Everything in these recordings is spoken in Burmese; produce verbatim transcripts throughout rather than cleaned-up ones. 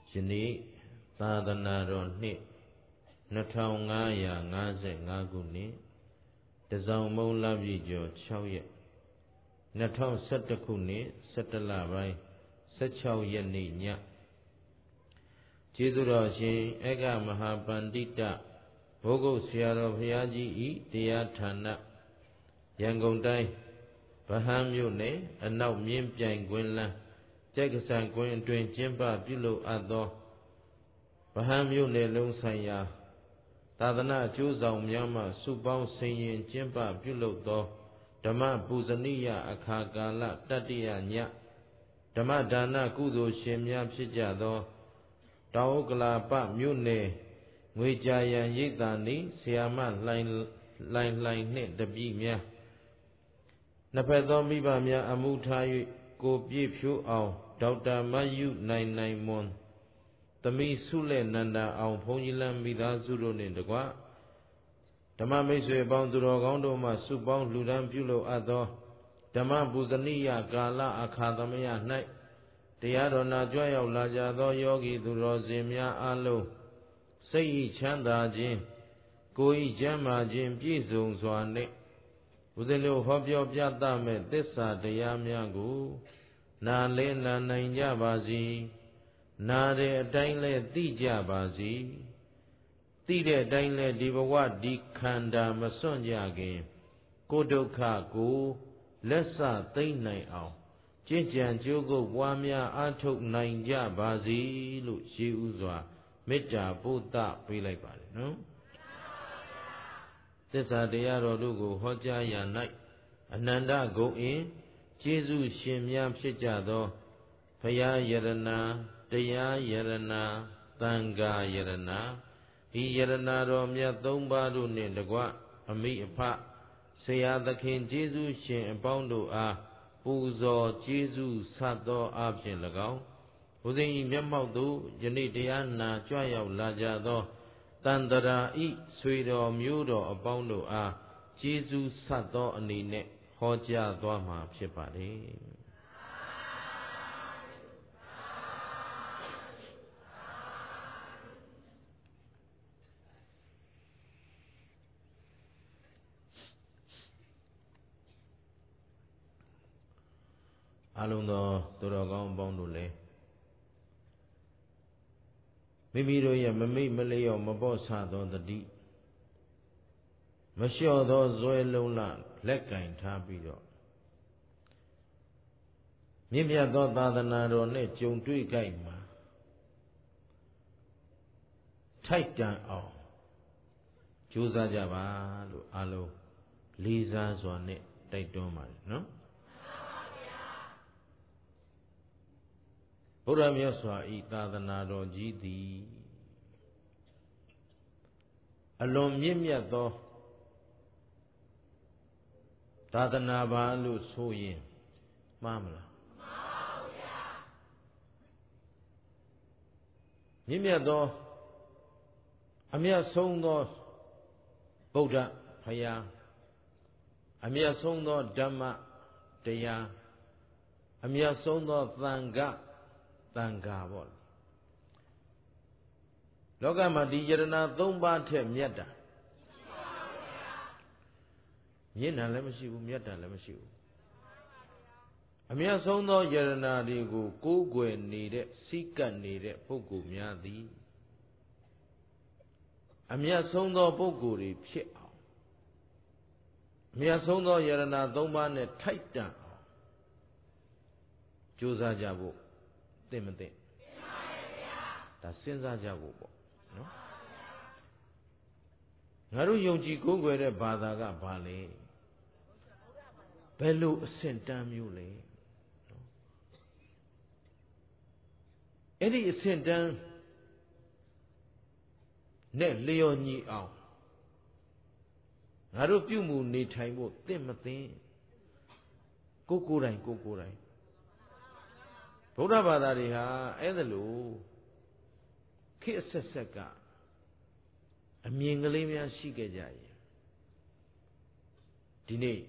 ယနေ့သာသနာတော်နှစ်နှစ်ထောင်ငါးရာငါးสิบห้าခုနှစ်တစောင်းမုံလပြည့်ကျော်၆ရက်နှစ်ထောင်ဆယ်တစ်ခုနှစ်ဆယ်တစ်လပိုင်းဆယ်၆ရက်နေ့ညကျေးဇူးတော်ရှင်ဧကမဟာပန္တိတဘိုးကုတ်ဆရာတော်ဘုရားကြီးဤတရားဌာနရန်ကုန်တိုင်းဗဟန်းမြို့နယ်အနောက်မြင်းပြိုင်ကွင်းလမ်းကျိုက်ကဆန်ကွင်းအတွင်ကျင်းပပြုလုပ်အပ်သောဗဟန်းမြို့နယ်လုံးဆိုင်ရာသာသနာအကျိုးဆောင်များမှစုပေါင်းဆင်ရင်ကျင်းပပြုလုပ်သောဓမ္မပူဇနိယအခါကာလတတ္တိယညဓမ္မဒါနကုသိုလ်ရှင်များဖြစ်ကြသောတောင်ဥက္ကလာပမြို့နယ်ငွေကြာရန်ရိပ်သာနီဆရာမလှိုင်လှိုင်လှိုင်နှင့်တပည့်များနှစ်ဖက်သောမိဘများအမှုထား၍ကိုပြည့်ဖြိုးအောင်ဒေါက်တာမယုနိုင်နိုင်မွန်သမီးဆုလက်နန္ဒာအောင်ဘုန်းကြီးလမ်းမိသားစုတို့နှင့်တကွဓမ္မမိတ်ဆွေအပေါင်းသူတော်ကောင်းတို့မှစုပေါင်းလှူဒန်းပြုလုပ်အပ်သောဓမ္မပူဇနိယကာလအခါသမယ၌တရားတော်နာကြွရောက်လာကြသောယောဂီသူတော်စင်များအားလုံးစိတ်ဤချမ်းသာခြင်းကိုယ်ဤကျမ်းမာခြင်းပြည့်စုံစွာနှင့်ဦးဇင်းတို့ဟောပြောပြသမဲ့သစ္စာတရားများကိုနာလဲနာနိုင်ကြပါစေနာတဲ့အတိုင်းလဲသိကြပါစေသိတဲ့အတိုင်းလဲဒီဘဝဒီခန္ဓာမစွန့်ကြခင်ကိုယ်ဒုက္ခကိုလက်စသိမ့်နိုင်အောင်ကြင်ကြံကြိုးကုပ်ပွားများအားထုတ်နိုင်ကြပါစေလို့ရှေးဥစွာမေတ္တာပို့သပေးလိုက်ပါတယ်နော်သစ္စာတရားတော်တို့ကိုဟောကြားရ၌အနန္တဂုဏ်အင်ကျေးဇူးရှင်များဖြစ်ကြသောဘုရားယရဏတရားယရဏသံဃာယရဏဤယရဏတော်မြတ်သုံးပါးတို့နှင့်တကွအမိအဖဆရာသခင်ကျေးဇူးရှင်အပေါင်းတို့အားပူဇော်ကျေးဇူးဆပ်သောအဖြင့်၎င်းဘုရင်ဤမျက်မှောက်သို့ယနေ့တရားနာကြွရောက်လာကြသောတန်တရာဤဆွေတော်မျိုးတော်အပေါင်းတို့အားကျေးဇူးဆပ်သောအနေနဲ့ဟောကြားသွားမှာဖြစ်ပါတယ်အလုံးသောသူတော်ကောင်းအပေါင်းတို့လည်းမိမိတို့ရဲ့မမိတ်မလျော့မပေါ့ဆသောတတိမလျှော့သောဇွဲလုံးလလက်ကင်ထားပြီးတော့မြင့်မြတ်သောသာသနာတော်နဲ့ကြုံတွေ့ကြိုက်မှာထိုက်တန်အောင်ကြိုးစားကြပါလို့အလုံးလေးစားစွာနဲ့တိုက်တွန်းပါတယ်နော်ဘုရားမြတ်စွာဤသာသနာတော်ကြီးသည်အလွန်မြင့်မြတ်သောသာသနာပါလို့ဆိုရင်မှားမလားမှန်ပါဗျာမြင့်မြတ်သောအမြတ်ဆုံးသောဗုဒ္ဓဘုရားအမြတ်ဆုံးသောဓမ္မတရားအမြတ်ဆုံးသောသံဃာသံဃာပေါ့လောကမှာဒီယရဏသုံးပါးထက်မြတ်တာမြင့်တာလည်းမရှိဘူးမြတ်တာလည်းမရှိဘူးအမြတ်ဆုံးသောယရဏတွေကိုကိုးကွယ်နေတဲ့စိကပ်နေတဲ့ပုဂ္ဂိုလ်များသည်အမြတ်ဆုံးသောပုဂ္ဂိုလ်တွေဖြစ်အောင်အမြတ်ဆုံးသောယရဏသုံးပါးနဲ့ထိုက်တန်အောင်ကြိုးစားကြဖို့သိမသိဒါစဉ်းစားကြဖို့ပေါ့နော်ငါတို့ယုံကြည်ကိုးကွယ်တဲ့ဘာသာကဘာလဲဘယ်လိုအဆင့်တန်းမျိုးလဲနော်အဲ့ဒီအဆင့်တန်းနဲ့လျော်ညီအောင်ငါတို့ပြုမှုနေထိုင်ဖို့သိမသိကိုကိုယ်တိုင်ကိုကိုယ်တိုင်ဗုဒ္ဓဘာသာတွေဟာအဲ့ဒါလို့ခေတ်ဆက်ဆက်ကအမြင်ကလေးများရှိခဲ့ကြရင်ဒီနေ့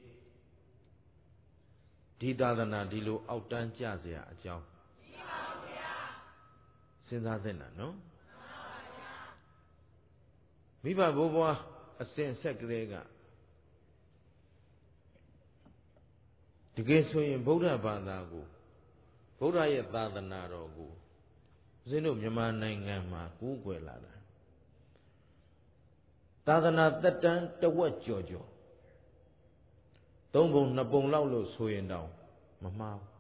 ဒီသာသနာဒီလိုအောက်တန်းကျเสียအကြောင်းရှိပါဘူးဗျာစစဉ်းစားသင့်တာနော်မိဘဘိုးဘွားအစဉ်ဆက်ကလေးကတကယ်ဆိုရင်ဗုဒ္ဓဘာသာကိုဗုဒ္ဓရဲ့သာသနာတော်ကိုဦးဇင်းတို့မြန်မာနိုင်ငံမှာကိုးကွယ်လာတာသာသနာသက်တမ်းတဝက်ကျော်ကျော်သုံးပုံနှစ်ပုံလောက်လို့ဆိုရင်တောင်မမှား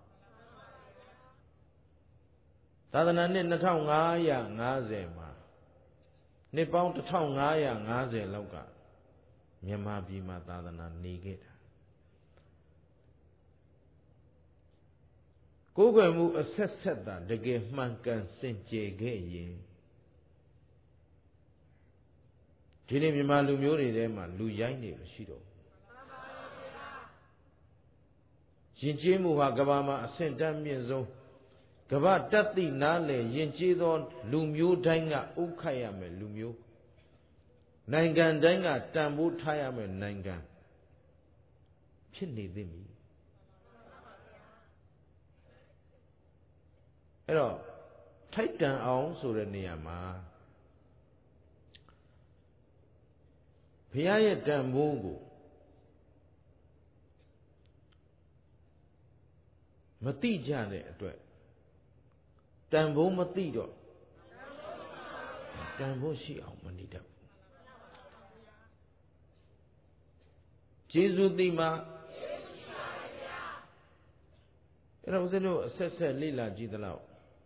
သာသနာနှစ်နှစ်ထောင်ငါးရာငါးဆယ်မှာနှစ်ပေါင်းတစ်ထောင်ငါးရာငါးဆယ်လောက်ကမြန်မာပြည်မှာသာသနာနေခဲ့တာကိုးကွယ်မှုအဆက်ဆက်တာတကယ်မှန်ကန်စင်ကြယ်ခဲ့ရင်ဒီနေ့မြန်မာလူမျိုးတွေထဲမှာလူရိုက်နေလို့ရှိတော့ယဉ်ကျေးမှုဟာကမ္ဘာမှာအဆင့်တန်းမြင့်ဆုံးကမ္ဘာတတ်သိနားလေယဉ်ကျေးသောလူမျိုးတိုင်းကဥက္ခတ်ရမယ်လူမျိုးနိုင်ငံတိုင်းကတန်ဖိုးထားရမယ်နိုင်ငံဖြစ်နေသိပြီအဲ့တော့ထိုက်တန်အောင်ဆိုတဲ့နေရာမှာဘုရားရဲ့တန်ဖိုးကိုမသိကြတဲ့အတွက်တန်ဖိုးမသိတော့တန်ဖိုးရှိအောင်မနေတတ်ဘူးကျေးဇူးသိမှာအဲ့တော့ဦးဇင်းတို့အဆက်ဆက်လေ့လာကြည့်သလောက်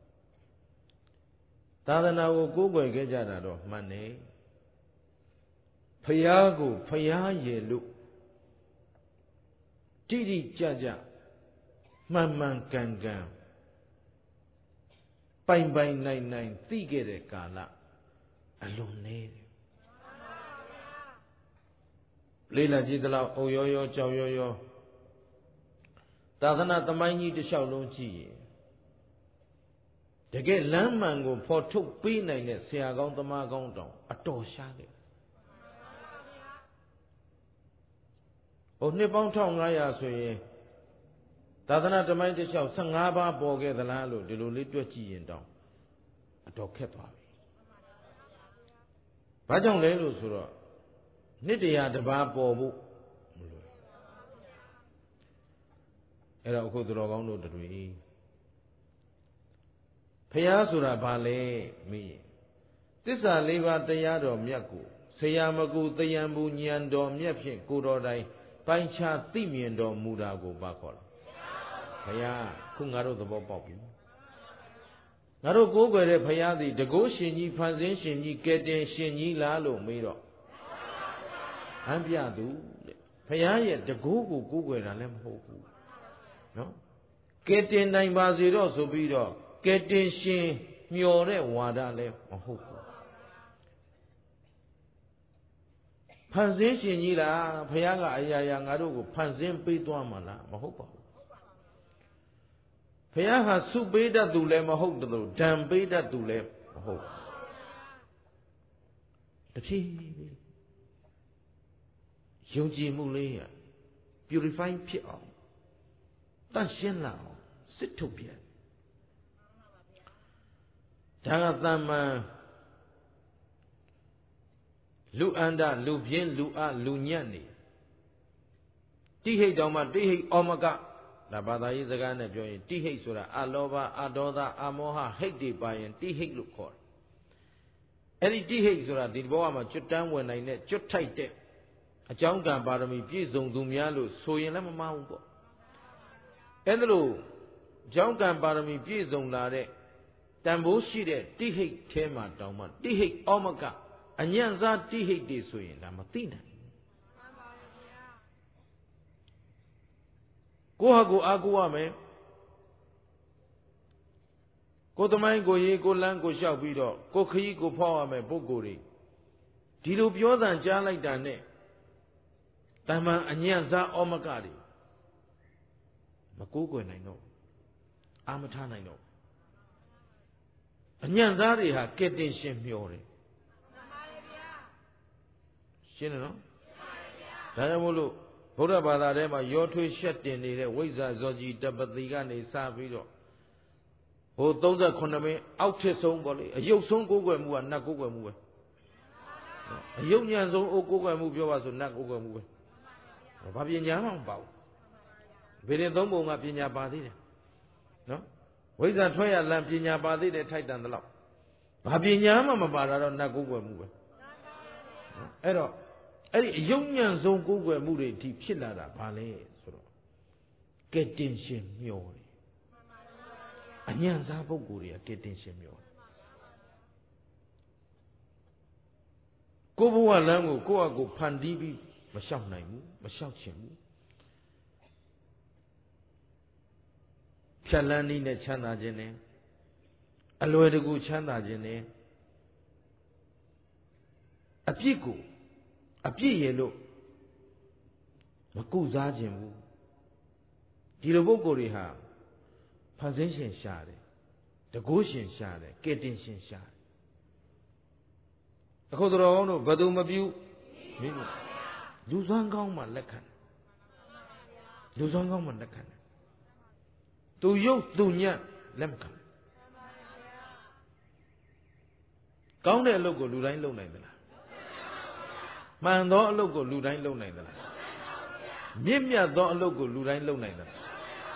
သာသနာကိုကိုးကွယ်ခဲ့ကြတာတော့မှန်တယ်ဖယားကိုဖယားရည်လို့တိတိကျကျမှန်မှန်ကန်ကန်ပိုင်ပိုင်နိုင်နိုင်သိခဲ့တဲ့ကာလအလွန်နေတယ်လေးလာကြည့်သလောက်အုံရောရောကြောင်ရောရောသာသနာသမိုင်းကြီးတစ်လျှောက်လုံးကြည့်ရင်တကယ်လမ်းမှန်ကိုဖော်ထုတ်ပေးနိုင်တဲ့ဆရာကောင်းသမားကောင်းတောင်အတော်ရှားခဲ့ဟိုနှစ်ပေါင်းတစ်ငါးရာဆိုရင်သာသနာသမိုင်းတစ်လျှောက်ဆယ့်ငါးပါးပေါ်ခဲ့သလားလို့ဒီလိုလေးတွက်ကြည့်ရင်တောင်အတော်ခက်သွားပြီ။ဘာကြောင့်လဲလို့ဆိုတော့နှစ်တရာတစ်ပါးပေါ်ဖို့မလွယ်။အဲ့တော့အခုသူတော်ကောင်းတို့တွေဖျားဆိုတာဘာလဲမေးရင်သစ္စာလေးပါးတရားတော်မြတ်ကိုဆရာမကူတယံဘူးဉာဏ်တော်မြတ်ဖြင့်ကိုတော်တိုင်ပိုင်းခြားသိမြင်တော်မူတာကိုဘာခေါ်လဲဘုရားခုငါတို့သဘောပေါက်ပြီငါတို့ကိုးကွယ်တဲ့ဘုရားသည်တကုရှင်ကြီးဖန်ဆင်းရှင်ကြီးကဲတင်ရှင်ကြီးလားလို့မေးတော့ဟန်ပြသူတဲ့ဘုရားရဲ့တကုကိုကိုးကွယ်တာလည်းမဟုတ်ဘူးနော်ကဲတင်နိုင်ပါစေတော့ဆိုပြီးတော့ကဲတင်ရှင်မျောတဲ့ဝါဒလည်းမဟုတ်ဘူးဖန်ဆင်းရှင်ကြီးလားဘုရားကအရာရာငါတို့ကိုဖန်ဆင်းပေးသွားမှာလားမဟုတ်ပါဘူးဘုရားဟာစုပေးတတ်သူလည်းမဟုတ်တယ်လို့ဓမ္မပေးတတ်သူလည်းမဟုတ်တဖြည်းဖြည်းယုံကြည်မှုလေးရ purify ဖြစ်အောင်တန့်ရှင်းလာအောင်စစ်ထုတ်ပြန်ဒါကသမ္မာလူအန္တလူပြင်းလူအလူညံ့နေတိဟိတ်တောင်မှတိဟိတ်ဩမကဒါဘာသာရေးစကားနဲ့ပြောရင်တိဟိတ်ဆိုတာအလောဘအဒေါသအမောဟဟိတ်တွေပါရင်တိဟိတ်လို့ခေါ်တယ်အဲ့ဒီတိဟိတ်ဆိုတာဒီဘဝမှာကျွတ်တန်းဝင်နိုင်တဲ့ကျွတ်ထိုက်တဲ့အကြောင်းကံပါရမီပြည့်စုံသူများလို့ဆိုရင်လည်းမမှားဘူးပေါ့အဲ့ဒါလို့အကြောင်းကံပါရမီပြည့်စုံလာတဲ့တန်ဖိုးရှိတဲ့တိဟိတ်ထဲမှာတောင်မှတိဟိတ်ဩမကအညံ့စားတိဟိတ်တွေဆိုရင်ဒါမသိနိုင်ကိုဟာကိုအားကိုးရမယ်ကိုသမိုင်းကိုရေးကိုလန်းကိုလျှောက်ပြီးတော့ကိုခရီးကိုဖောက်ရမယ်ပုဂ္ဂိုလ်တွေဒီလိုပြောတန်ကြားလိုက်တာနဲ့တမန်အညံ့စားဩမကတွေမကိုးကွယ်နိုင်တော့အာမထားနိုင်တော့အညံ့စားတွေဟာကဲတင်ရှင်မျောတယ်ရှင်းတယ်နော်ဒါကြောင့်မို့လို့ဗုဒ္ဓဘာသာထဲမှာရောထွေးရှက်တင်နေတဲ့ဝိဇ္ဇာဇောကြီးတပတိကနေစပြီးတော့ဟိုသုံးဆယ်ခုနှစ်မင်းအောက်ထစ်ဆုံးပေါ့လေအယုတ်ဆုံးကိုးကွယ်မှုကနတ်ကိုးကွယ်မှုပဲအယုတ်ညံဆုံးအိုးကိုးကွယ်မှုပြောပါဆိုနတ်ကိုးကွယ်မှုပဲဘာပညာမှမပါဘူးဗေဒင်သုံးပုံကပညာပါသေးတယ်နော်ဝိဇ္ဇာထွက်ရလမ်းပညာပါသေးတယ်ထိုက်တန်သလောက်ဘာပညာမှမပါတာတော့နတ်ကိုးကွယ်မှုပဲအဲ့တော့အဲ့ဒီအယုတ်ညံဆုံးကိုးကွယ်မှုတွေဒီဖြစ်လာတာဘာလဲဆိုတော့ကဲတင်ရှင်မျောတယ်အညံစားပုဂ္ဂိုလ်တွေကကဲတင်ရှင်မျောကိုဘဝလမ်းကိုကိုယ့်အကိုဖန်တီးပြီးမလျှောက်နိုင်ဘူးမလျှောက်ချင်ဘူးဖြတ်လန်းနည်းနဲ့ချမ်းသာခြင်းနဲ့အလွယ်တကူချမ်းသာခြင်းနဲ့အပြစ်ကိုအပြစ်ရဲ့လို့မကုစားခြင်းဘူးဒီလိုပုဂ္ဂိုလ်တွေဟာဖန်ဆင်းရှင်ရှာတယ်တကုရှင်ရှာတယ်ကဲတင်ရှင်ရှာတယ်အခုတော်ကောင်းတို့ဘယ်သူမပြုမိဘူးလူစွမ်းကောင်းမှလက်ခံလူစွမ်းကောင်းမှလက်ခံသူရုပ်သူညံ့လက်မခံကောင်းတဲ့အလုပ်ကိုလူတိုင်းလုပ်နိုင်သလားမှန်သောအလုပ်ကိုလူတိုင်းလုပ်နိုင်သလားမြင့်မြတ်သောအလုပ်ကိုလူတိုင်းလုပ်နိုင်သလား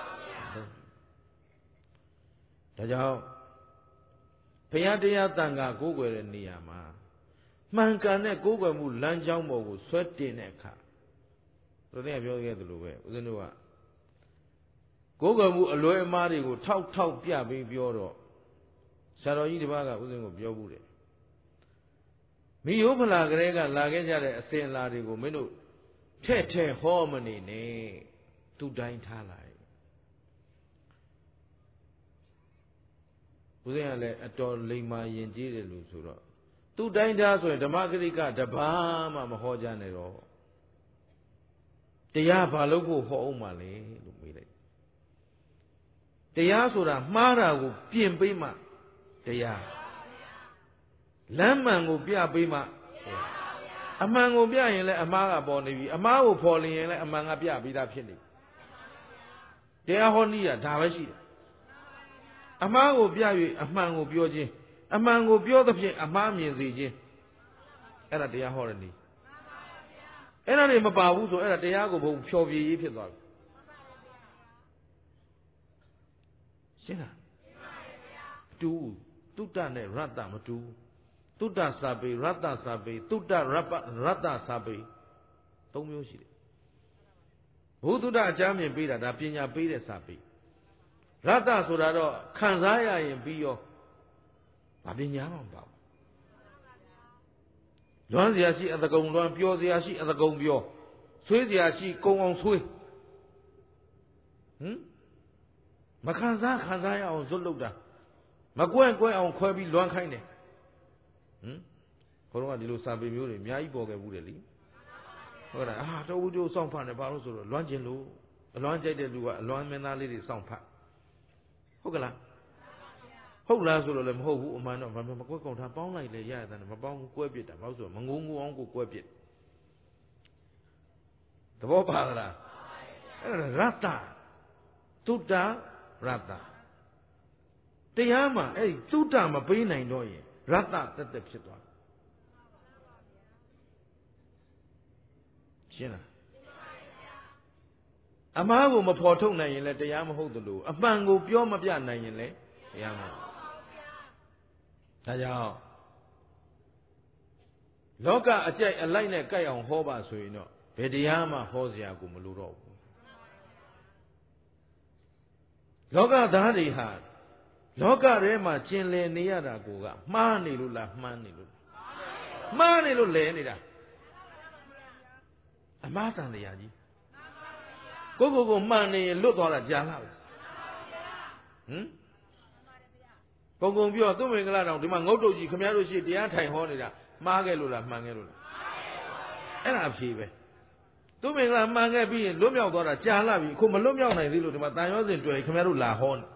ဒါကြောင့်ဘုရားတရားတန်ခါကိုးကွယ်တဲ့နေရာမှာမှန်ကန်တဲ့ကိုးကွယ်မှုလမ်းကြောင်းပေါ်ကိုဆွဲတင်တဲ့အခါတို့တည်းကပြောခဲ့သလိုပဲဦးဇင်းတို့ကကိုးကွယ်မှုအလွဲအမှားတွေကိုထောက်ထောက်ပြပြီးပြောတော့ဆရာတော်ကြီးတစ်ပါးကဦးဇင်းကိုပြောဘူးတယ်မိယိုးဖလာကလေးကလာခဲ့ကြတဲ့အစဉ်အလာတွေကိုမင်းတို့ထဲ့ထဲ့ဟောမနေနဲ့သူတိုင်းထားလိုက်ဦးဇင်းကလည်းအတော်လိမ္မာယဉ်ကျေးတယ်လို့ဆိုတော့သူတိုင်းထားဆိုရင်ဓမ္မဂရိကတပါးမှမဟောကြနဲ့တော့တရားဘာလို့ဖို့ဟောအောင်မှလဲလို့မေးလိုက်တရားဆိုတာမှားတာကိုပြင်ပေးမှတရားလမ်းမှန်ကိုပြပေးမှအမှန်ကိုပြရင်လည်းအမှားကပေါ်နေပြီအမှားကိုဖော်လျင်လည်းအမှန်ကပြပြီးသားဖြစ်နေတရားဟောနည်းကဒါပဲရှိတယ်အမှားကိုပြ၍အမှန်ကိုပြောခြင်းအမှန်ကိုပြောသဖြင့်အမှားမြင်စေခြင်းအဲ့ဒါတရားဟောတဲ့နည်းအဲ့ဒါတွေမပါဘူးဆိုအဲ့ဒါတရားကိုဘုံဖြောပြရေးဖြစ်သွားပြီရှင်းလားတူတုတ္တနဲ့ရတ္တမတူတုတ္တစာပေရတ္တစာပေတုတ္တရပရတ္တစာပေသုံးမျိုးရှိတယ်ဘုသုတ္တအကြမ်းမြင်ပေးတာဒါပညာပေးတဲ့စာပေရတ္တဆိုတာတော့ခံစားရရင်ပြီးရောဘာပညာမှမပါဘူးလွမ်းเสียရှိအတကုံလွမ်းပြောเสียရှိအတကုံပြောဆွေးเสียရှိကုံအောင်ဆွေးဟမ်မခံစားခံစားရအောင်ဇွတ်လုပ်တာမကွဲ့ကွဲ့အောင်ခွဲပြီးလွမ်းခိုင်းတယ်ဟမ်ခေါင်းကဒီလိုစာပေမျိုးတွေအများကြီးပေါ်ခဲ့ဘူးတယ်လीဟုတ်လားအာတော်ဦးတို့စောင့်ဖတ်နေဘာလို့ဆိုတော့လွမ်းကျင်လို့အလွမ်းကြိုက်တဲ့လူကအလွမ်းမင်းသားလေးတွေစောင့်ဖတ်ဟုတ်ကလားဟုတ်လားဆိုတော့လည်းမဟုတ်ဘူးအမှန်တော့မကွဲကောင်ထားပေါင်းလိုက်လေရရတယ်မပေါင်းဘူးကွဲပြစ်တာဘာလို့ဆိုတော့မငုံငူအောင်ကိုကွဲပြစ်သဘောပါလားအဲ့ဒါရတ္တတုတ္တရတ္တတရားမှာအဲ့ဒီတုတ္တမပေးနိုင်တော့ရင်ရတ္တတက်တက်ဖြစ်သွားရှင်းလားအမှားကိုမဖော်ထုတ်နိုင်ရင်လည်းတရားမဟုတ်သလိုအမှန်ကိုပြောမပြနိုင်ရင်လည်းတရားမဟုတ်ဒါကြောင့်လောကအကြိုက်အလိုက်နဲ့ကြိုက်အောင်ဟောပါဆိုရင်တော့ဘယ်တရားမှဟောစရာကိုမလိုတော့ဘူးလောကသားတွေဟာလောကထဲမှာကျင်လည်နေရတာကိုကမှားနေလို့လားမှန်းနေလို့မှားနေလို့လဲနေတာအမှားတန်တရားကြီးကိုကိုကိုမှန်နေရင်လွတ်သွားတာကြာလားဟမ်ကုံကုံပြောသူ့မင်္ဂလာတောင်ဒီမှာငုတ်တုတ်ကြီးခမရတို့ရှိတရားထိုင်ဟောနေတာမှားခဲ့လို့လားမှန်ခဲ့လို့လားအဲ့ဒါအဖြေပဲသူ့မင်္ဂလာမှန်ခဲ့ပြီးရင်လွတ်မြောက်သွားတာကြာလာပြီအခုမလွတ်မြောက်နိုင်သေးလို့ဒီမှာတန်ရောစဉ်တွေ့ခမရတို့လာဟောနေ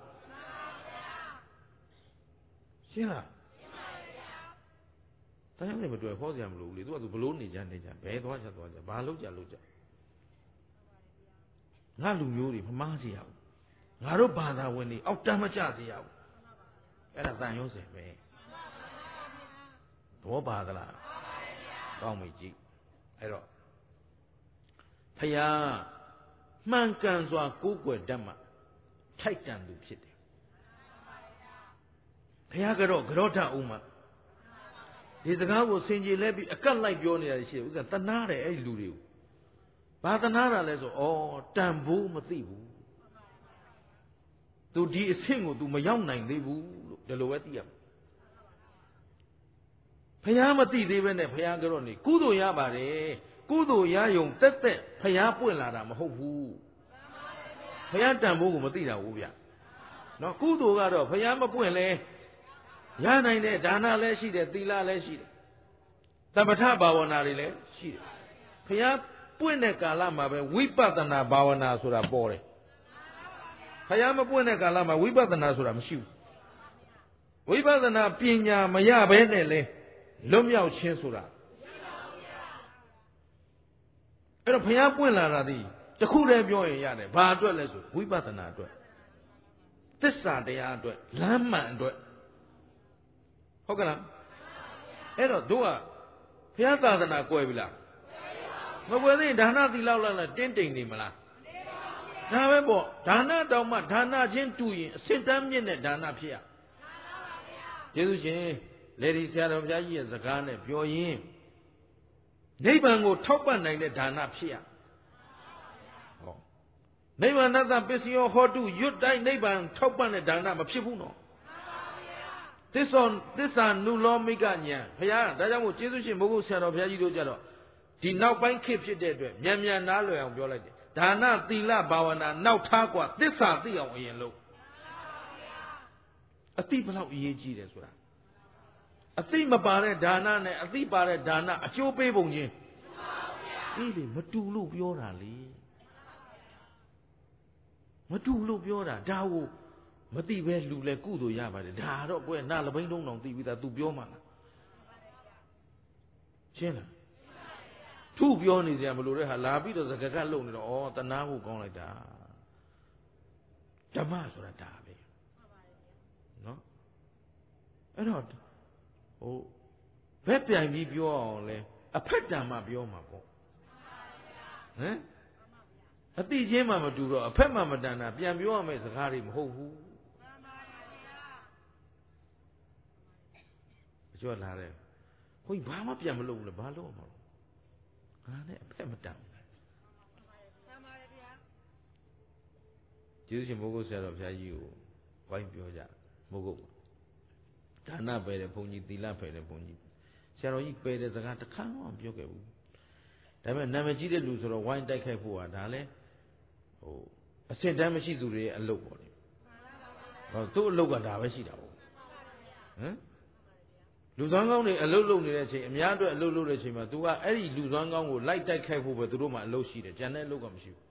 ရှင်းလားရှင်းပါဗျာတန်ရောစဉ်မတွေ့ဟောစရာမလိုဘူးလေသူကသူဘလို့နေကြနေကြဘဲသွားချက်သွားချက်ဘာလုပ်ကြလုပ်ကြငါလူမျိုးတွေမမားစေရဘူးငါတို့ဘာသာဝင်တွေအောက်တမ်းမကျစေရဘူးအဲ့ဒါတန်ရုံးစင်ပဲသဘောပါသလားကောင်းပြီကြည့်အဲ့တော့ဖယားမှန်ကန်စွာကိုးကွယ်တတ်မှထိုက်တန်သူဖြစ်တယ်ဖယားကတော့ကြောထအောင်မှဒီစကားကိုစင်ကြယ်လဲပြီးအကတ်လိုက်ပြောနေရတယ်ရှိတယ်ဥစ္စာတနာတယ်အဲ့ဒီလူတွေကိုဘာတနာတာလဲဆိုဩတန်ဖိုးမသိဘူးသူဒီအဆင့်ကို तू မရောက်နိုင်သေးဘူးလို့ဒီလိုပဲသိရမှာဖယားမသိသေးပဲနဲ့ဖယားကတော့နေကုသိုလ်ရပါတယ်ကုသိုလ်ရယုံတက်တက်ဖယားပွင့်လာတာမဟုတ်ဘူးဖယားတန်ဖိုးကိုမသိတာဘူးဗျနော်ကုသိုလ်ကတော့ဖယားမပွင့်လဲရနိုင်တဲ့ဒါနလည်းရှိတယ်သီလလည်းရှိတယ်သမထဘာဝနာတွေလည်းရှိတယ်ဖယားပွင့်တဲ့ကာလမှာပဲဝိပဿနာဘာဝနာဆိုတာပေါ်တယ်ဖယားမပွင့်တဲ့ကာလမှာဝိပဿနာဆိုတာမရှိဘူးဝိပဿနာပညာမရဘဲနဲ့လေလွတ်မြောက်ခြင်းဆိုတာအဲ့တော့ဘုရားပွင့်လာတာဒီတခုတည်းပြောရင်ရတယ်ဘာအတွက်လဲဆိုဝိပဿနာအတွက်သစ္စာတရားအတွက်လမ်းမှန်အတွက်ဟုတ်ကဲ့လားအဲ့တော့တို့ကဘုရားသာသနာကွယ်ပြီလားမကွယ်သေးရင်ဒါနသီလလောက်လာတင်းတိမ်နေမလားဒါပဲပေါ့ဒါနတောင်မှဒါနချင်းတူရင်အစစ်တမ်းမြင့်တဲ့ဒါနဖြစ်ရကျေးဇူးရှင်လေဒီဆရာတော်ဘုရားကြီးရဲ့စကားနဲ့ပြောရင်နိဗ္ဗာန်ကိုထောက်ပံ့နိုင်တဲ့ဒါနဖြစ်ရဟောနိဗ္ဗာန်တပစ္စယောဟောတုရွတ်တိုင်းနိဗ္ဗာန်ထောက်ပံ့တဲ့ဒါနမဖြစ်ဘူးနော်သစ္စာသစ္စာနုလောမိကညာဘုရားဒါကြောင့်မို့ကျေးဇူးရှင်ဘုရားဆရာတော်ဘုရားကြီးတို့ကြတော့ဒီနောက်ပိုင်းခေတ်ဖြစ်တဲ့အတွက်မြန်မြန်နားလည်အောင်ပြောလိုက်တယ်ဒါနသီလဘာဝနာနောက်ထားกว่าသစ္စာသိအောင်အရင်လုပ်အသိဘလောက်အရေးကြီးတယ်ဆိုတာအသိမပါတဲ့ဒါနနဲ့အသိပါတဲ့ဒါနအကျိုးပေးပုံချင်းအေးလေမတူလို့ပြောတာလေမတူလို့ပြောတာဒါကိုမသိပဲလူလဲကုသိုလ်ရပါတယ်ဒါတော့ကွယ်နာလပိန်းတုံးတောင်သိပြီးသား तू ပြောမှလားရှင်းလားသူ့ပြောနေကြမလို့တဲ့ဟာလာပြီးတော့စကားကလုံနေတော့ဩတနာဖို့ကောင်းလိုက်တာဓမ္မဆိုတာဒါပဲနော်အဲ့တော့ဟိုဘက်ပြန်ပြီးပြောအောင်လဲအဖက်တံမှပြောမှာပေါ့ဟမ်အတိချင်းမှမတူတော့အဖက်မှမတန်တာပြန်ပြောရမယ့်စကားတွေမဟုတ်ဘူးအကျော်လာတယ်ဟိုဘာမှပြန်မလုပ်ဘူးလေဘာလို့မလို့ငါနဲ့အဖက်မတန်ဘူးကျေးဇူးရှင်မိုးကုတ်ဆရာတော်ဘုရားကြီးကိုဝိုင်းပြောကြမိုးကုတ်ဒါနပယ်တဲ့ဘုန်းကြီးသီလပယ်တဲ့ဘုန်းကြီးဆရာတော်ကြီးပယ်တဲ့စကားတစ်ခါမှမပြောခဲ့ဘူးဒါပေမဲ့နာမည်ကြီးတဲ့လူဆိုတော့ဝိုင်းတိုက်ခိုက်ဖို့ကဒါလဲဟိုအဆင့်တန်းမရှိသူတွေရဲ့အလုပ်ပေါ့လေဟောသူ့အလုပ်ကဒါပဲရှိတာပေါ့ဟမ်လူသွမ်းကောင်းတွေအလုပ်လုပ်နေတဲ့အချိန်အများအတွက်အလုပ်လုပ်တဲ့အချိန်မှာ तू ကအဲ့ဒီလူသွမ်းကောင်းကိုလိုက်တိုက်ခိုက်ဖို့ပဲသူတို့မှအလုပ်ရှိတယ်ကျန်တဲ့အလုပ်ကမရှိဘူး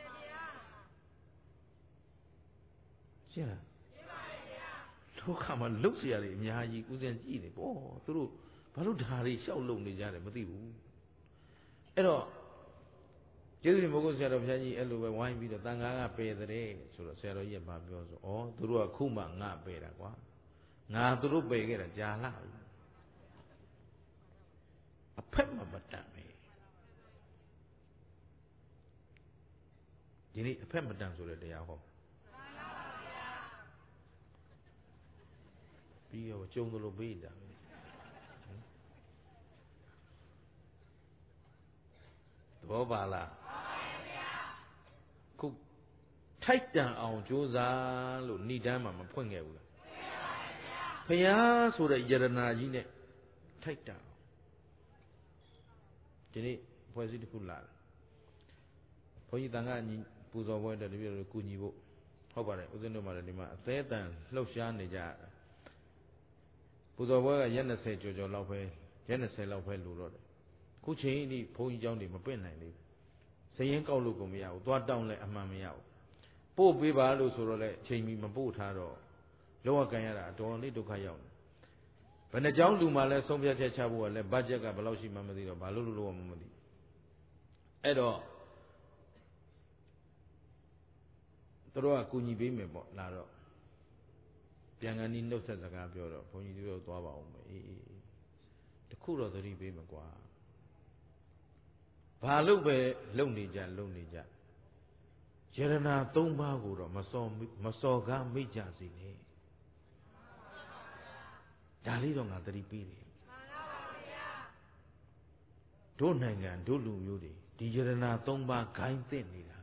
ရှင်းလားလောကမှာလုတ်เสียရတယ်အများကြီးဥစဉ်ကြည့်နေပေါ့သူတို့ဘာလို့ဓာရီလျှောက်လုံနေကြတယ်မသိဘူးအဲ့တော့ကျေးဇူးရှင်မိုးကုတ်ဆရာတော်ဘုရားကြီးအဲ့လိုပဲဝိုင်းပြီးတော့တန်ခါကပယ်တဲ့ဆိုတော့ဆရာတော်ကြီးကဘာပြောဆိုဩသူတို့ကခုမှငါပယ်တာကွာငါသူတို့ပယ်ခဲ့တာကြာလာပြီအဖက်မှမတန်ပဲဒီနေ့အဖက်မတန်ဆိုတဲ့တရားဟောပြီးတော့ကျုံသလိုပေးတာသဘောပါလားခုထိုက်တန်အောင်ကြိုးစားလို့ဏိဒန်းမှာမဖွင့်ခဲ့ဘူးလားဘုရားဆိုတဲ့ယရနာကြီးနဲ့ထိုက်တန်အောင်ဒီနေ့ဖွဲ့စည်းတစ်ခုလာတယ်ဘုန်းကြီးတန်ခါညီပူဇော်ပွဲအတွက်တပည့်တော်ကူညီဖို့ဟုတ်ပါတယ်ဦးဇင်းတို့မှာလည်းဒီမှာအသေးအတန်လှုပ်ရှားနေကြတာပူဇော်ပွဲကရက်၂၀ကျော်ကျော်လောက်ပဲရက်၂၀လောက်ပဲလိုတော့တယ်ခုချိန်ဒီဘုန်းကြီးเจ้าတွေမပြင့်နိုင်သေးဘူးစရင်ကောက်လို့ကိုမရဘူးသွားတောင်းလဲအမှန်မရဘူးပို့ပေးပါလို့ဆိုတော့လဲချိန်မီမပို့ထားတော့လောကကန်ရတာအတော်လေးဒုက္ခရောက်တယ်ဘယ်နှเจ้าလူမှလဲဆုံးဖြတ်ချက်ချဖို့ကလဲဘတ်ဂျက်ကဘယ်လောက်ရှိမှမသိတော့ဘာလို့လို့လို့မှမသိအဲ့တော့သူတို့ကကူညီပေးမယ်ပေါ့လာတော့တပြန်ကန်ဒီနှုတ်ဆက်စကားပြောတော့ဘုန်းကြီးတို့သွားပါအောင်မယ်အေးတခုတော့သတိပေးမယ်ကွာဘာလို့ပဲလုံနေကြလုံနေကြယရနာသုံးပါးကိုတော့မစော်မစော်ကားမိကြစီနဲ့ဒါလေးတော့ငါသတိပေးတယ်တို့နိုင်ငံတို့လူမျိုးတွေဒီယရနာသုံးပါးဂိုင်းသင့်နေတာ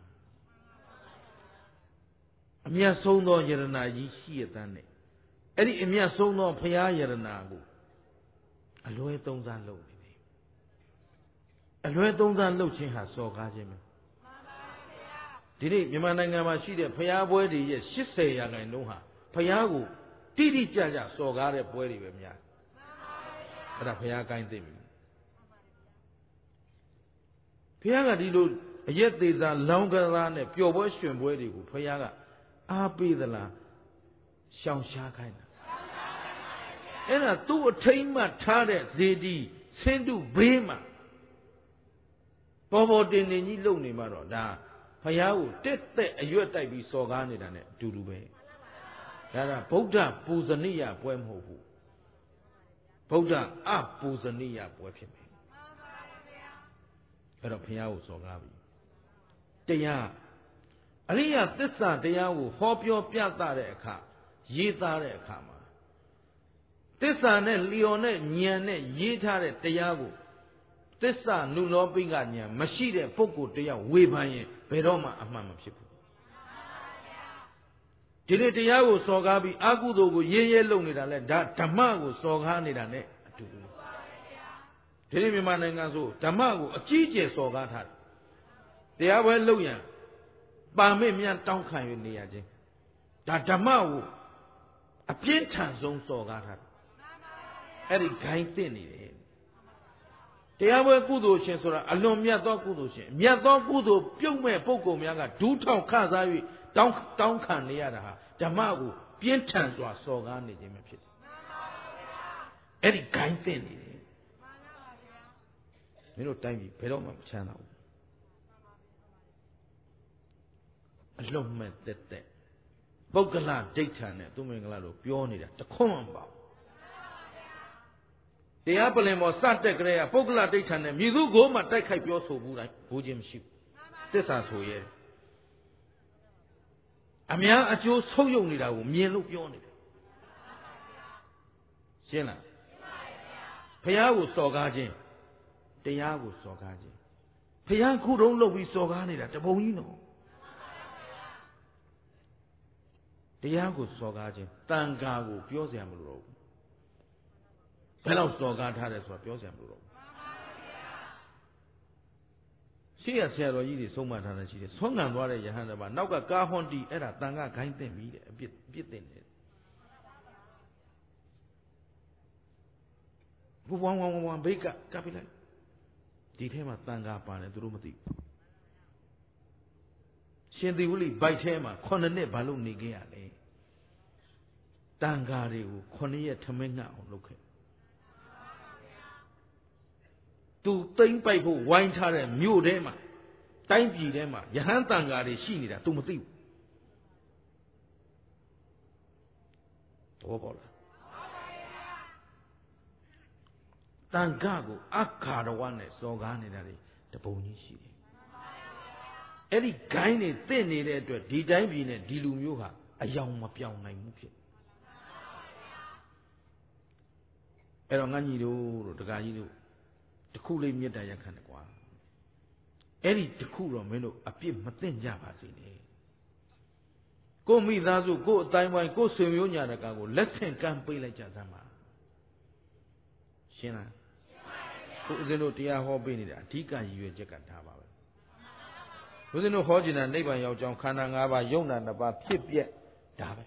အမြတ်ဆုံးသောယရနာကြီးရှိရတဲ့နဲ့အဲ့ဒီအမြတ်ဆုံးသောဘုရားယရနာကိုအလွဲသုံးစားလုပ်နေတယ်အလွဲသုံးစားလုပ်ခြင်းဟာစော်ကားခြင်းပဲဒီနေ့မြန်မာနိုင်ငံမှာရှိတဲ့ဘုရားပွဲတွေရဲ့၈၀ရာခိုင်နှုန်းဟာဘုရားကိုတိတိကျကျစော်ကားတဲ့ပွဲတွေပဲများအဲ့ဒါဘုရားကိုင်းသိပြီဘုရားကဒီလိုအရက်သေးစားလောင်းကစားနဲ့ပျော်ပွဲရွှင်ပွဲတွေကိုဘုရားကအားပေးသလားရှောင်ရှားခိုင်းတာအဲ့ဒါသူ့အထိမ့်မှထားတဲ့ဇေဒီဆင်းတုဘေးမှာပေါ်ပေါ်တင်တင်ကြီးလုံနေမှာတော့ဒါဘုရားကိုတက်တက်အရွက်တိုက်ပြီးစော်ကားနေတာ ਨੇ အတူတူပဲဒါကဗုဒ္ဓပူဇနိယပွဲမဟုတ်ဘူးဗုဒ္ဓအပူဇနိယပွဲဖြစ်မယ်အဲ့တော့ဘုရားကိုစော်ကားပြီတရားအရိယသစ္စာတရားကိုဟောပြောပြသတဲ့အခါရေးသားတဲ့အခါမှာသစ္စာနဲ့လျော်နဲ့ဉာဏ်နဲ့ရေးထားတဲ့တရားကိုသစ္စာနုလောပိကဉာဏ်မရှိတဲ့ပုဂ္ဂိုလ်တရားဝေဖန်ရင်ဘယ်တော့မှအမှန်မဖြစ်ဘူးဒီနေ့တရားကိုစော်ကားပြီးအကုသိုလ်ကိုရေးရဲလုပ်နေတာလဲဒါဓမ္မကိုစော်ကားနေတာ ਨੇ အတူတူဒီနေ့မြန်မာနိုင်ငံဆိုဓမ္မကိုအကြီးကျယ်စော်ကားထားတယ်တရားပွဲလုပ်ရန်ပါမစ်မြန်တောင်းခံရနေရခြင်းဒါဓမ္မကိုအပြင်းထန်ဆုံးစော်ကားထားတယ်အဲ့ဒီဂိုင်းသိနေတယ်တရားပွဲကုသိုလ်ရှင်ဆိုတာအလွန်မြတ်သောကုသိုလ်ရှင်မြတ်သောကုသိုလ်ပြုတ်မဲ့ပုဂ္ဂိုလ်များကဒူးထောင်ခစား၍တောင်းတောင်းခံနေရတာဟာဓမ္မကိုပြင်းထန်စွာစော်ကားနေခြင်းပဲဖြစ်တယ်အဲ့ဒီဂိုင်းသိနေတယ်မင်းတို့တိုင်းပြည်ဘယ်တော့မှမချမ်းသာဘူးအလွန်မဲ့တက်တက်ပုဂ္ဂလဒိဋ္ဌာနဲ့သူမင်္ဂလာတို့ပြောနေတာတခွန်းမပေါ့တရားပလင်ပေါ်စတက်ကြတဲ့ပုဂ္ဂလဒိဋ္ဌာနဲ့မြည်သူကိုမှတိုက်ခိုက်ပြောဆိုဘူးတိုင်းဘူးခြင်းမရှိဘူးသစ္စာဆိုရဲအများအကျိုးဆုံးယုံနေတာကိုမြင်လို့ပြောနေတယ်ရှင်းလားဘုရားကိုစော်ကားခြင်းတရားကိုစော်ကားခြင်းဘုရားခုတုံးလုပ်ပြီးစော်ကားနေတာတပုံကြီးနော်တရားကိုစော်ကားခြင်းတန်ခါကိုပြောစရာမလိုတော့ဘူးဘယ်လောက်စော်ကားထားတယ်ဆိုတာပြောစရာမလိုတော့ဘူးရှိရဆရာတော်ကြီးတွေဆုံးမထားတာရှိတယ်ဆွမ်းခံသွားတဲ့ယဟန်တပါနောက်ကကာဟွန်တီအဲ့ဒါတန်ခါဂိုင်းသိမ့်ပြီတဲ့အပြစ်ပြစ်သိမ့်တယ်ဘူဝမ်ဝမ်ဝမ်ဘိတ်ကကပ်ပြလိုက်ဒီထဲမှာတန်ခါပါတယ်သူတို့မသိဘူးရှင်သီဝလိဘိုက်ထဲမှာခုနှစ်နှစ်ဘာလို့နေခဲ့ရလဲတန်ခါတွေကိုခုနှစ်ရက်ထမင်းငှက်အောင်လုပ်ခဲ့သူသိမ့်ပိုက်ဖို့ဝိုင်းထားတဲ့မြို့ထဲမှာတိုင်းပြည်ထဲမှာယဟန်တန်ခါတွေရှိနေတာ तू မသိဘူးတော့ပေါ့လားတန်ခါကိုအခါရဝနဲ့စော်ကားနေတာတွေတပုံကြီးရှိတယ်အဲ့ဒီဂိုင်းတွေတင့်နေတဲ့အတွက်ဒီတိုင်းပြည်နဲ့ဒီလူမျိုးဟာအယောင်မပြောင်းနိုင်ဘူးဖြစ်အဲ့တော့ငါညီတို့တို့တက္ကကြီးတို့တခုလေးမေတ္တာရက်ခံတယ်ကွာအဲ့ဒီတခုတော့မင်းတို့အပြစ်မသိကြပါစေနဲ့ကိုမိသားစုကိုအတိုင်းဝိုင်းကိုဆွေမျိုးညာတကာကိုလက်ဆင့်ကမ်းပေးလိုက်ကြစမ်းပါရှင်းလားကိုဦးဇင်းတို့တရားဟောပေးနေတာအဓိကရည်ရွယ်ချက်ကဒါပါပဲဦးဇင်းတို့ဟောကျင်တာနိဗ္ဗာန်ရောက်ကြောင်းခန္ဓာ၅ပါးယုံနာနှစ်ပါးဖြစ်ပြက်ဒါပဲ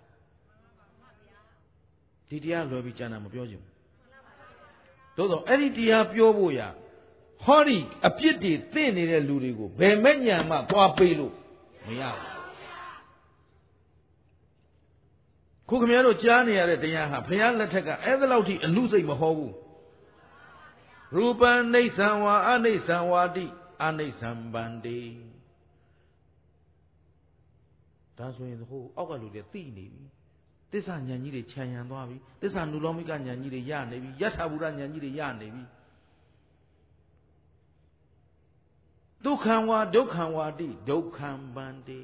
ဒီတရားလွယ်ပြီးကျန်တာမပြောချင်ဘူးသို့သောအဲ့ဒီတရားပြောဖို့ရဟောဒီအပြစ်တွေသိနေတဲ့လူတွေကိုဘယ်မဲ့ညာမှသွားပေးလို့မရဘူးခုခင်ဗျားတို့ကြားနေရတဲ့တရားဟာဘုရားလက်ထက်ကအဲ့ဒါလောက်ထိအနုစိတ်မဟောဘူးရူပံနေသံဝါအနိသံဝါတိအနိသံဗန္တိဒါဆိုရင်ဟိုအောက်ကလူတွေသိနေပြီသစ္စာဉာဏ်ကြီးတွေခြံရံသွားပြီသစ္စာနုလောမိကဉာဏ်ကြီးတွေရနေပြီယထာဘုရားဉာဏ်ကြီးတွေရနေပြီဒုက္ခံဝါဒုက္ခံဝါတိဒုက္ခံပန္တိ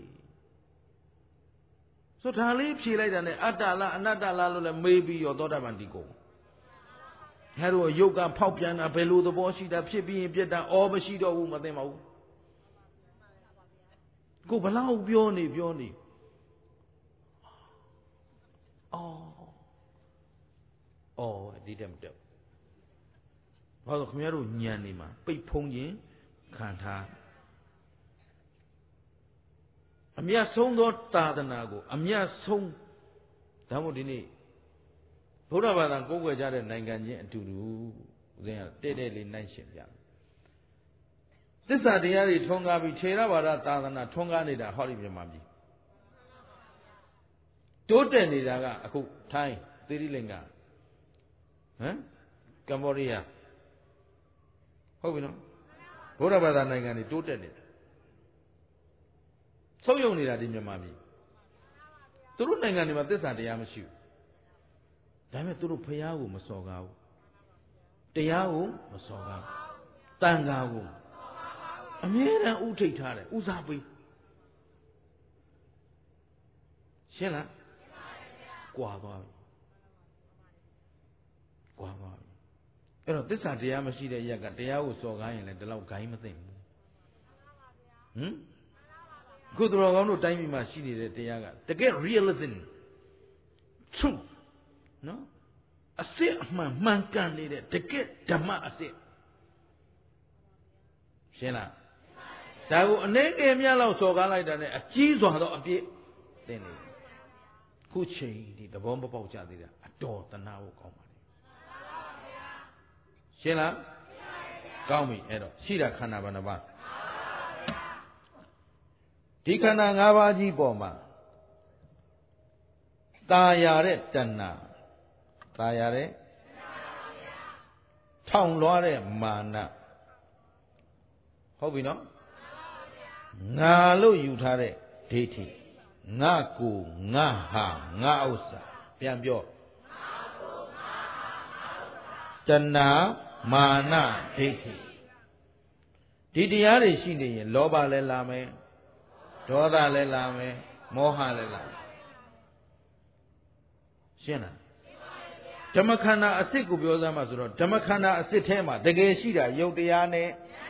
ဆိုဒါလေးဖြေလိုက်တာနဲ့အတ္တလားအနတ္တလားလို့လည်းမေးပြီးရောသောတာပန်ဒီကိုအဲဒါရုပ်ကဖောက်ပြန်တာဘယ်လိုသဘောရှိတာဖြစ်ပြီးရင်ပြက်တာအော်မရှိတော့ဘူးမသိပါဘူးကိုဘလောက်ပြောနေပြောနေအော်အော်ဒီတက်မတက်ဘာလို့ခင်ဗျားတို့ညံနေမှာပိတ်ဖုံးခြင်းခံထားအမြတ်ဆုံးသောသာသနာကိုအမြတ်ဆုံးဒါမို့ဒီနေ့ဘုရားဘာသာကိုးကွယ်ကြတဲ့နိုင်ငံချင်းအတူတူဦးဇင်းကတဲ့တဲ့လေးနိုင်ရှင်ပြသစ္စာတရားတွေထွန်းကားပြီးထေရဝါဒသာသနာထွန်းကားနေတာဟောဒီမြန်မာပြည်တိုးတက်နေတာကအခုထိုင်းသီရိလင်္ကာဟမ်ကမ္ဘောဒီးယားဟုတ်ပြီနော်ဘုရားဘာသာနိုင်ငံတွေတိုးတက်နေတယ်ဆုံးယုံနေတာဒီမြန်မာပြည်သူတို့နိုင်ငံတွေမှာသစ္စာတရားမရှိဘူးဒါပေမဲ့သူတို့ဖျားကိုမစော်ကားဘူးတရားကိုမစော်ကားတန်ခါကိုအမြဲတမ်းဥထိတ်ထားတယ်ဥစားပေးရှင်းလားကွာသွားပြီကွာသွားပြီအဲ့တော့သစ္စာတရားမရှိတဲ့ရက်ကတရားကိုစော်ကားရင်လည်းဒီလောက်ဂိုင်းမသိဘူးဟမ်ခုသူတော်ကောင်းတို့တိုင်းပြည်မှာရှိနေတဲ့တရားကတကယ် realism truth နော်အစစ်အမှန်မှန်ကန်နေတဲ့တကယ်ဓမ္မအစစ်ရှင်းလားဒါကိုအနေငယ်များလောက်စော်ကားလိုက်တာနဲ့အကြီးစွာသောအပြစ်တင်နေတယ်ခုချိန်ဒီသဘောမပေါက်ကြသေးတာအတော်တနာဖို့ကောင်းပါလေရှင်းလားကောင်းပြီအဲ့တော့ရှိတာခန္ဓာဘယ်နှပါးဒီခန္ဓာ၅ပါးကြီးပေါ်မှာตาရတဲ့တဏ္ဏตาရတဲ့ထောင်လွှားတဲ့မာနဟုတ်ပြီနော်ငါလို့ယူထားတဲ့ဒိဋ္ဌိငါကိုငါဟာငါဥစ္စာပြန်ပြောတဏ္ဏမာနဒိဋ္ဌိဒီတရားတွေရှိနေရင်လောဘလည်းလာမယ်ဒေါသလည်းလာမယ်မောဟလည်းလာမယ်ရှင်းလားဓမ္မခန္ဓာအစစ်ကိုပြောစမ်းပါဆိုတော့ဓမ္မခန္ဓာအစစ်ထဲမှာတကယ်ရှိတာယုတ်တရားနဲ့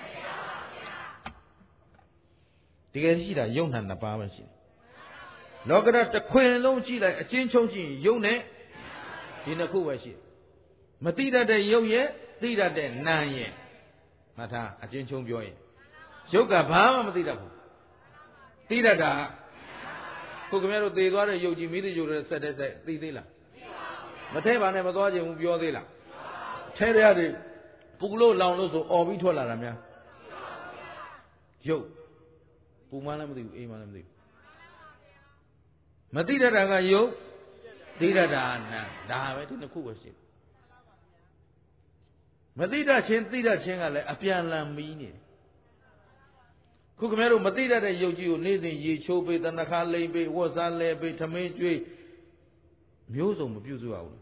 တကယ်ရှိတာယုတ်နဲ့နှစ်ပါးပဲရှိတယ်လောကဓာတ်တစ်ခွင်လုံးကြည့်လိုက်အချင်းချင်းကြည့်ရင်ယုတ်နဲ့ဒီနှစ်ခုပဲရှိတယ်မသိတတ်တဲ့ယုတ်ရဲ့သိတတ်တဲ့နာမ်ရဲ့မှတ်ထားအချင်းချင်းပြောရင်ယုတ်ကဘာမှမသိတတ်ဘူးသိတတ်တာခုခင်ဗျားတို့သေသွားတဲ့ယုတ်ကြီးမိသိယုတ်တဲ့ဆက်တဲ့ဆက်သိသေးလားမထဲပါနဲ့မသွားခြင်းဘူးပြောသေးလားထဲရတဲ့ပူလို့လောင်လို့ဆိုអော်ပြီးထွက်လာတာများယုတ်ပူမှလည်းမသိဘူးအေးမှလည်းမသိဘူးမသိတတ်တာကယုတ်သိတတ်တာနာဒါပဲဒီနှစ်ခုပဲရှိတယ်မသိတတ်ခြင်းသိတတ်ခြင်းကလည်းအပြန်လန်မီးနေတယ်ခုခင်ဗျားတို့မသိတတ်တဲ့ယုတ်ကြီးကိုနေ့စဉ်ရေချိုးပေးတဏခါလိမ့်ပေးဝတ်စားလဲပေးထမင်းကျွေးမျိုးစုံမပြုစုရဘူး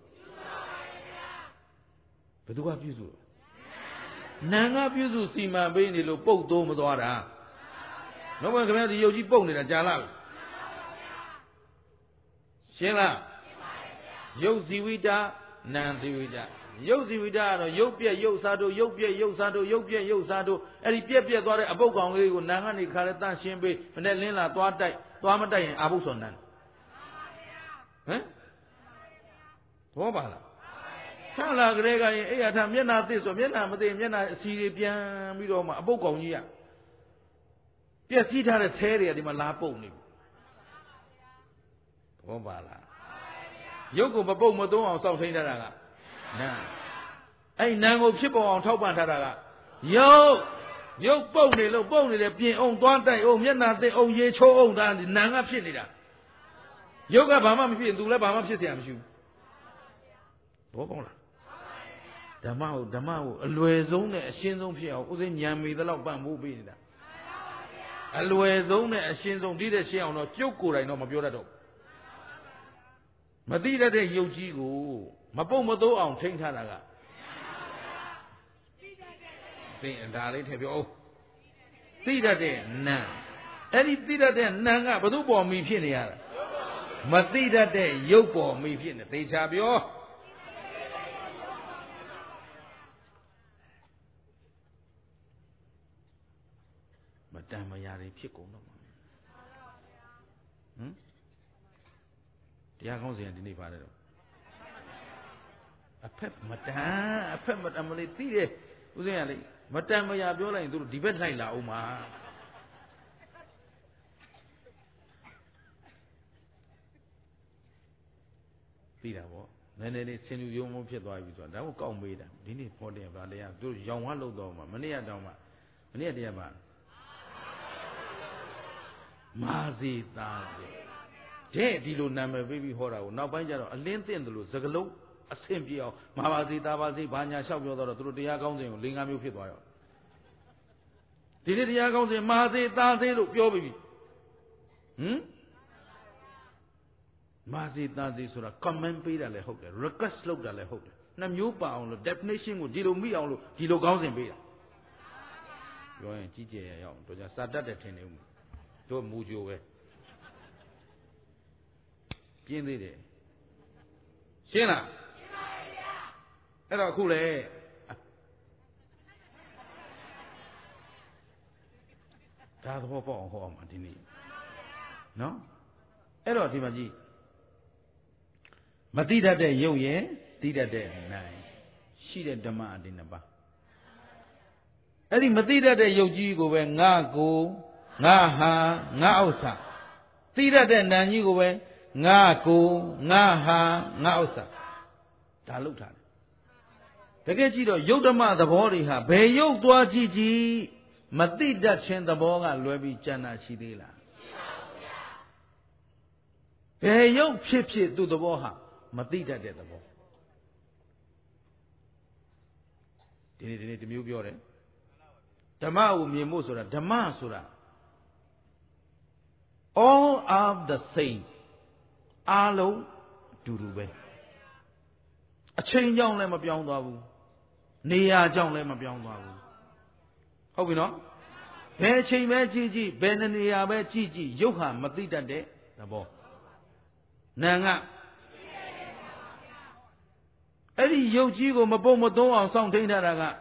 ဘယ်သူကပြုစုလဲနာငါပြုစုစီမံပေးနေလို့ပုတ်သိုးမသွားတာတော့ခင်ဗျားဒီယုတ်ကြီးပုတ်နေတာကြာလားရှင်းလားယုတ်ဇီဝိတနာဇီဝိတယုတ်ဇီဝိတကတော့ယုတ်ပြက်ယုတ်စားတို့ယုတ်ပြက်ယုတ်စားတို့ယုတ်ပြက်ယုတ်စားတို့အဲ့ဒီပြက်ပြက်သွားတဲ့အပုတ်ကောင်လေးကိုနာကနေခါလဲတန့်ရှင်းပေးမနဲ့လင်းလာသွားတိုက်သွားမတိုက်ရင်အာဘုဆောနန်းဟမ်ဘောပါလားဆလာကလေးကရင်အဲ့ရထမျက်နာသစ်ဆိုမျက်နာမသိမျက်နာအစီတွေပြန်ပြီးတော့မှအပုတ်ကောင်ကြီးကပြက်စီးထားတဲ့ဆဲတွေကဒီမှာလာပုတ်နေပြီဘောပါလားရုပ်ကိုမပုတ်မသုံးအောင်စောင့်ထိန်ထားတာကနာအဲ့နံကိုဖြစ်ပေါ်အောင်ထောက်ပံ့ထားတာကရုပ်ရုပ်ပုတ်နေလို့ပုတ်နေတယ်ပြင်အောင်သွားတိုက်အောင်မျက်နာသစ်အောင်ရေချိုးအောင်ဒါနံကဖြစ်နေတာရုပ်ကဘာမှမဖြစ်သူလည်းဘာမှဖြစ်เสียမရှိဘူးဘောပေါက်လားဓမ္မကိုဓမ္မကိုအလွယ်ဆုံးနဲ့အရှင်းဆုံးဖြစ်အောင်ဥစဉ်ညံမီသလောက်ပံ့ပိုးပေးနေတာအလွယ်ဆုံးနဲ့အရှင်းဆုံးဒီတဲ့ရှင်းအောင်တော့ကျုပ်ကိုယ်တိုင်တော့မပြောတတ်တော့မမသိတတ်တဲ့ယုတ်ကြီးကိုမပုတ်မသိုးအောင်ထိန်းထားတာကသိဒါလေးထည့်ပြောသိတတ်တဲ့နံအဲ့ဒီသိတတ်တဲ့နံကဘယ်သူပေါ်မီဖြစ်နေရတာမသိတတ်တဲ့ယုတ်ပေါ်မီဖြစ်နေသေချာပြောမတန်မရာတွေဖြစ်ကုန်တော့မှာဟမ်တရားကောင်းစဉ်ဒီနေ့ပါတယ်တော့အဖက်မတန်အဖက်မတန်မလေးသိတယ်ဦးဇင်းရလေမတန်မရာပြောလိုက်ရင်သူတို့ဒီဘက်လိုက်လာအောင်မှာသိတာပေါ့နည်းနည်းလေးဆင်လူယုံမဖြစ်သွားပြီဆိုတာဒါကိုကောက်မေးတာဒီနေ့ဖော်တယ်ဗာတရားသူရောင်ဝါလို့တော့မှာမနေ့ကတောင်မှမနေ့ကတည်းကပါမာစီသားတဲ့ဒီလိုနာမည်ပေးပြီးဟောတာကိုနောက်ပိုင်းကျတော့အလင်းသင့်တယ်လို့စကလုံးအဆင်ပြေအောင်မာပါစီသားပါစီဘာညာလျှောက်ပြောတော့သူတို့တရားကောင်းစဉ်ကို၄၅မျိုးဖြစ်သွားရောဒီနေ့တရားကောင်းစဉ်မာစီသားစီလို့ပြောပြီးဟမ်မာစီသားစီဆိုတာ comment ပေးတာလည်းဟုတ်တယ် request လုပ်တာလည်းဟုတ်တယ်နှစ်မျိုးပါအောင်လို့ definition ကိုဒီလိုမိအောင်လို့ဒီလိုကောင်းစဉ်ပေးတာပြောရင်ကြီးကျယ်ရအောင်တို့ကြစာတတ်တယ်ထင်နေဦးတို့မူကြိုပဲပြင်းသေးတယ်ရှင်းလားရှင်းပါပြီဗျာအဲ့တော့အခုလေဒါသဘောပေါက်အောင်ဟောအောင်ပါဒီနေ့နော်အဲ့တော့ဒီမှာကြည့်မသိတတ်တဲ့ရုပ်ရဲ့သိတတ်တဲ့နိုင်ရှိတဲ့ဓမ္မအတင်းနှစ်ပါးအဲ့ဒီမသိတတ်တဲ့ရုပ်ကြီးကိုပဲငါကိုငါဟာငါဥစ္စာသိတတ်တဲ့နာမ်ကြီးကိုပဲငါကိုငါဟာငါဥစ္စာဒါလောက်ထားတယ်တကယ်ကြည့်တော့ယုတ်ဓမ္မသဘောတွေဟာဘယ်ယုတ်သွားကြည့်ကြည့်မသိတတ်ခြင်းသဘောကလွဲပြီးကျန်တာရှိသေးလားရှိပါဘူးဗျာဘယ်ယုတ်ဖြစ်ဖြစ်သူ့သဘောဟာမသိတတ်တဲ့သဘောဒီနေ့ဒီနေ့တမျိုးပြောတယ်ဓမ္မကိုမြင်ဖို့ဆိုတာဓမ္မဆိုတာ all of the same အားလုံးအတူတူပဲအချိန်ကြောင့်လည်းမပြောင်းသွားဘူးနေရာကြောင့်လည်းမပြောင်းသွားဘူးဟုတ်ပြီနော်ဘယ်အချိန်ပဲကြည့်ကြည့်ဘယ်နေရာပဲကြည့်ကြည့်ရုပ်ဟာမသိတတ်တဲ့သဘောနာမ်ကအဲ့ဒီရုပ်ကြီးကိုမပုတ်မသွန်းအောင်စောင့်ထိန်ထားတာက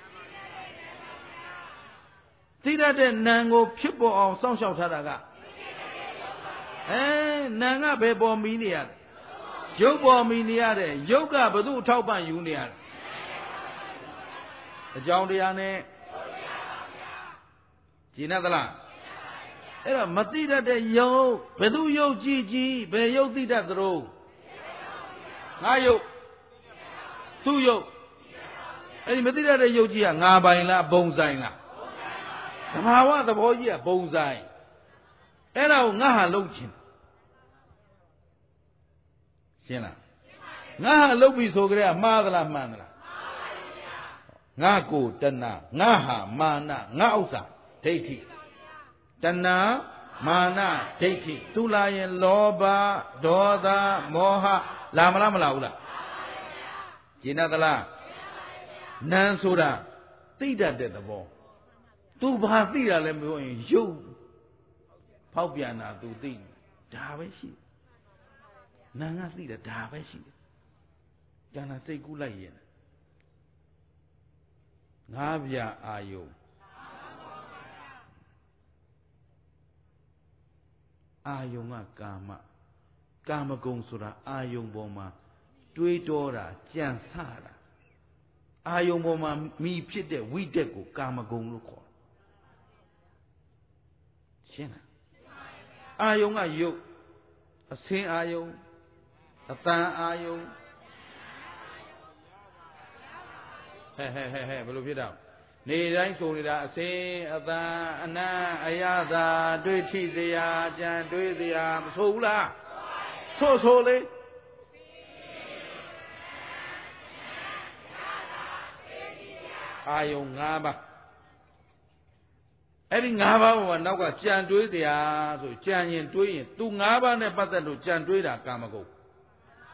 သိတတ်တဲ့နာမ်ကိုဖြစ်ပေါ်အောင်စောင့်ရှောက်ထားတာကအဲနာမ်ကဘယ်ပေါ်မီးနေရလဲရုပ်ပေါ်မီးနေရတယ်ရုပ်ကဘသူ့အထောက်ပံ့ယူနေရလဲအကြောင်းတရားနဲ့ကျင့်သလားအဲ့တော့မသိတတ်တဲ့ယုတ်ဘယ်သူယုတ်ကြည့်ကြည့်ဘယ်ယုတ်သိတတ်သလဲငါယုတ်သူ့ယုတ်အဲ့ဒီမသိတတ်တဲ့ယုတ်ကြီးကငါပိုင်လားဘုံဆိုင်လားသဘာဝသဘောကြီးကဘုံဆိုင်အဲ့ဒါကိုငါဟာလုံးချင်ရှင်းလားငါဟာလုံးပြီဆိုကြတဲ့မှားသလားမှန်သလားငါကိုတဏငါဟာမာနငါဥစ္စာဒိဋ္ဌိတဏမာနဒိဋ္ဌိသူလာရင်လောဘဒေါသမောဟလာမလားမလာဘူးလားကျင့်သလားနံဆိုတာသိတတ်တဲ့သဘောသူဘာသိတာလဲမပြောရင်ရုပ်ဖောက်ပြန်တာသူသိဒါပဲရှိနံကသိတယ်ဒါပဲရှိတယ်ကျန်တာစိတ်ကူးလိုက်ရင်ငါးပြအာယုံအာယုံကကာမကာမဂုဏ်ဆိုတာအာယုံပေါ်မှာတွေးတောတာကြံစတာအာယုံပေါ်မှာမိဖြစ်တဲ့ဝိတက်ကိုကာမဂုဏ်လို့ခေါ်ရှင်းလားအာယုံကယုတ်အစင်းအာယုံအတန်အာယုံဟဲ့ဟဲ့ဟဲ့ဟဲ့ဘယ်လိုဖြစ်တာနေတိုင်းဆိုနေတာအစင်းအတန်အနံ့အယတာတွေးထိစရာကြံတွေးစရာမဆိုဘူးလားဆိုဆိုလေအာယုံ၅ပါးအဲ့ဒီ၅ပါးကနောက်ကကြံတွေးစရာဆိုကြံရင်တွေးရင်သူ၅ပါးနဲ့ပတ်သက်လို့ကြံတွေးတာကာမဂုဏ်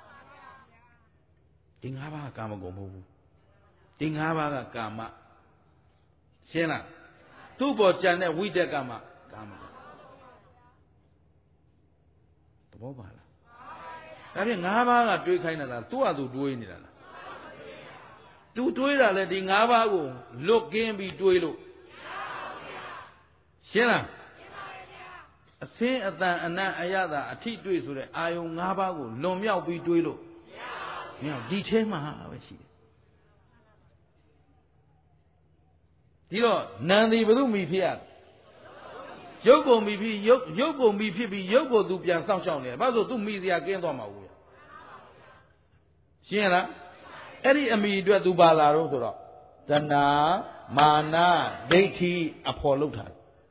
ဒီငါးပါးကာမဂုဏ်မဟုတ်ဘူးဒီငါးပါးကကာမရှင်းလားသူ့ပေါ်ကြံတဲ့ဝိတ္တကာမကာမဂုဏ်သဘောပါလားဒါဖြင့်ငါးပါးကတွေးခိုင်းတာလားသူ့ဟာသူတွေးနေတာလားသူတွေးတာလေဒီငါးပါးကိုလွတ်ကင်းပြီးတွေးလို့ရှင်းလားအစင်းအတန်အနံ့အရသာအထိတွေ့ဆိုတဲ့အာယုံ၅ပါးကိုလွန်မြောက်ပြီးတွေးလို့မရဘူးဒီထဲမှာပဲရှိတယ်ဒီတော့နံဒီဘုသူမိဖြစ်ရရုပ်ကိုမိဖြစ်ရုပ်ရုပ်ကိုမိဖြစ်ပြီးရုပ်ကိုသူပြန်စောင့်ရှောက်နေတယ်ဘာလို့သူမိစရာကင်းသွားမှာဘူးရှင်းလားအဲ့ဒီအမိအတွက်သူပါလာတော့ဆိုတော့တဏှာမာနဒိဋ္ဌိအဖော်လုပ်တာ